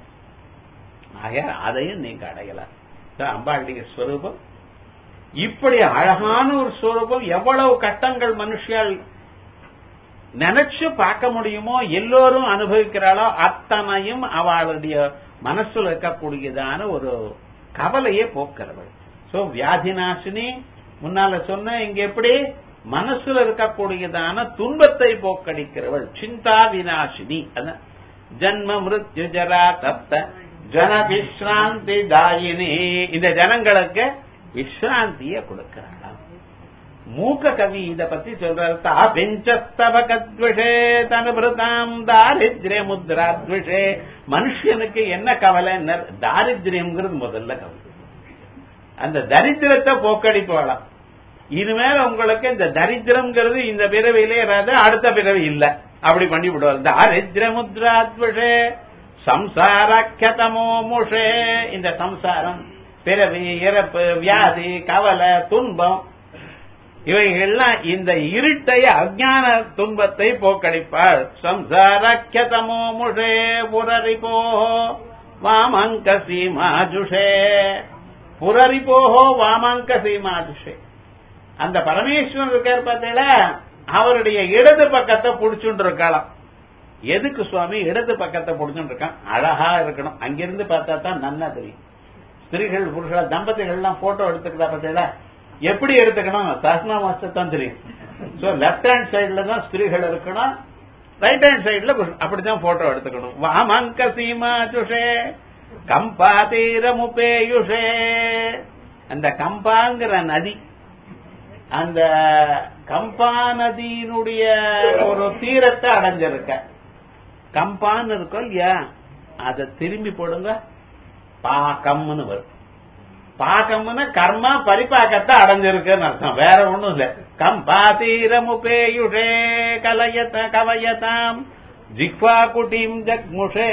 ஆக அதையும் நீங்க அடையலாம். அம்பாளுடைய ஸ்வரூபம் இப்படி அழகான ஒரு ஸ்வரூபம். எவ்வளவு கட்டங்கள் மனுஷியால் நினைச்சு பார்க்க முடியுமோ, எல்லோரும் அனுபவிக்கிறாளோ அத்தனையும் அவளுடைய மனசுல இருக்கக்கூடியதான ஒரு கவலையே போக்குறவள். சோ வியாதி நாசினி முன்னால சொன்ன இங்க எப்படி மனசுல இருக்கக்கூடியதான துன்பத்தை போக்கடிக்கிறவள். சிந்தா விநாசினி. அதான் ஜன்ம மிருத்யு ஜரா தப்த ஜன விஸ்ராந்தி தாயினி. இந்த ஜனங்களுக்கு விஸ்ராந்திய கொடுக்கிறாளாம். மூக்க கவி இத பத்தி சொல்றாரு. தாபிஞ்சஸ்தவகத்விஷே தனுபிருதாம் தாரித்ரிய முத்ராத்விஷே. மனுஷனுக்கு என்ன கவலை? தாரித்ரியம்ங்கிறது முதல்ல கவலை. அந்த தரித்திரத்தை போக்கடிப்பாளாம். இனிமேல உங்களுக்கு இந்த தரித்திரம்ங்கிறது இந்த பிறவியிலே இராது, அடுத்த பிறவி இல்ல, அப்படி பண்ணி விடுவார். தாரித்ரிய முத்ராத்விஷே சம்சாரக்கதமோ முஷே. இந்த சம்சாரம், பிறவி, இறப்பு, வியாதி, கவலை, துன்பம், இவைகள்லாம் இந்த இருட்டை அஜ்ஞான துன்பத்தை போக்கடிப்பாள். சம்சாரக்கதமோ முஷே புரரிபோஹோ வாமங்க சீமாஜுஷே. புரரிபோஹோ வாமங்க சீமாஜுஷே. அந்த பரமேஸ்வரன் இருக்கார் பார்த்தீங்களா, அவருடைய இடது பக்கத்தை புடிச்சுட்டு இருக்கலாம். எதுக்கு சுவாமி இடது பக்கத்தை புடிச்சுட்டு இருக்கான்? அழகா இருக்கணும். அங்கிருந்து பார்த்தா தான் நன்னா தெரியும். ஸ்திரீகள் புருஷ தம்பதிகள் எல்லாம் போட்டோ எடுத்துக்கிறா பார்த்தீங்களா, எப்படி எடுத்துக்கணும்? சஹஸ்ரநாம மாஸ்டர் தெரியும். சோ லெப்ட் ஹேண்ட் சைடுல தான் ஸ்திரீகள் இருக்கணும், ரைட் ஹேண்ட் சைடுல அப்படித்தான் போட்டோ எடுத்துக்கணும். வாமங்க சீமாஜுஷே கம்பாதீரமுபேயுஷே. அந்த கம்பாங்கிற நதி, அந்த கம்பா நதியினுடைய ஒரு தீரத்தை அடைஞ்சிருக்க. கம்பான்னு இருக்கும் இல்லையா, அதை திரும்பி போடுங்க, பாக்கம்னு வரும். பாக்கம்னு கர்மா பரிபாக்கத்தை அடைஞ்சிருக்குன்னு அர்த்தம், வேற ஒண்ணும் இல்ல. கம்பாதீரமுபேயுஷே கலயத கவயதாம் ஜிக்வா குட்டிம் ஜக்முஷே.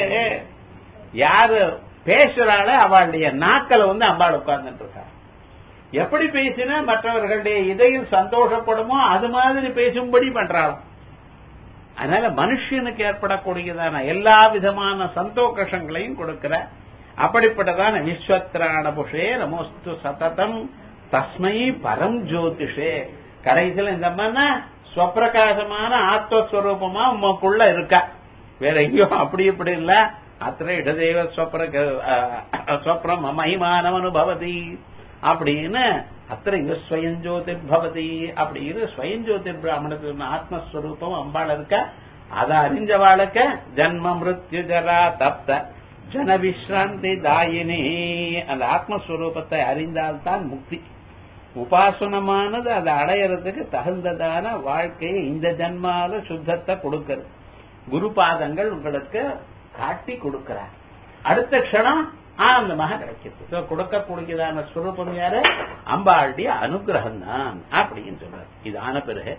யாரு பேசுறாள அவளுடைய நாக்களை அம்பாள் உட்கார்ந்துட்டு இருக்கா. எப்படி பேசினா மற்றவர்களுடைய இதயம் சந்தோஷப்படுமோ அது மாதிரி பேசும்படி பண்றாளாம். அதனால மனுஷனுக்கு ஏற்படக்கூடியதான எல்லா விதமான சந்தோஷங்களையும் கொடுக்கிற அப்படிப்பட்டதான விஸ்வத்ராண புஷே நமோஸ்து சததம் தஸ்மை பரம் ஜோதிஷே. கடைசியில் இந்த மாதிரி ஸ்வப்பிரகாசமான ஆத்மஸ்வரூபமா உமக்குள்ள இருக்கா, வேற எங்கேயும் அப்படி இப்படி இல்ல. அத்திர இடதேவ ஸ்வப்ரம் மகிமானம் அனுபவதி அப்படின்னு அத்திர இங்க ஸ்வயஞ்சோதிர் பவதி அப்படின்னு ஸ்வயஞ்சோதிர் பிராமணத்துக்கு ஆத்மஸ்வரூபம் அம்பாள் இருக்க. அதை அறிஞ்சவாளுக்கு ஜன்ம மிருத்யு ஜரா தப்த ஜன விஸ்ராந்தி தாயினி. அந்த ஆத்மஸ்வரூபத்தை அறிந்தால்தான் முக்தி. உபாசனமானது அதை அடையறதுக்கு தகுந்ததான வாழ்க்கையை இந்த ஜன்மால சுத்தத்தை கொடுக்கிறது. குருபாதங்கள் உங்களுக்கு காட்டி கொடுக்கிறார். அடுத்த க்ஷணம் ஆனந்தமாக கிடைக்கிறது. கொடுக்கக்கூடியதான ஸ்வரூபம் யாரு? அம்பாளுடைய அனுகிரகம் தான் அப்படின்னு சொல்றாரு. இது ஆன பிறகு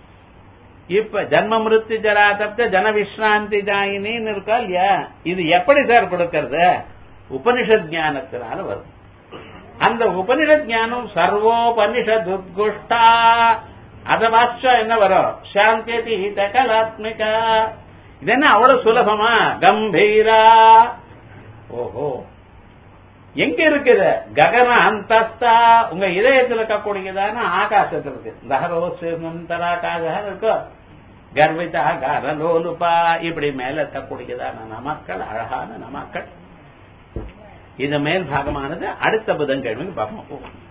இப்ப ஜன்ம மிருத்யு ஜரா தப்த ஜன விஸ்ராந்தி தாயினின்னு இருக்கா இல்லையா, இது எப்படி சார் கொடுக்கறது? உபனிஷத் ஞானத்தினால வரும். அந்த உபனிஷத் ஞானம் சர்வோபனிஷத் உத்குஷ்டா. அத வாச்சா என்ன வரும்? சாந்தி தகலாத்மிகா. இது என்ன அவ்வளவு சுலபமா? கம்பீரா. ஓஹோ, எங்க இருக்குது? ககன அந்தஸ்தா. உங்க இதயத்தில் இருக்கக்கூடியதான ஆகாசத்தில் இருக்கு. தகரோசராகாக இருக்கோ, கர்விதா கரலோலுபா. இப்படி மேல இருக்கக்கூடியதான நமக்கள், அழகான நமக்கள். இது மேல் பாகமானது அடுத்த புதன்கிழமைக்கு பார்ப்போம்.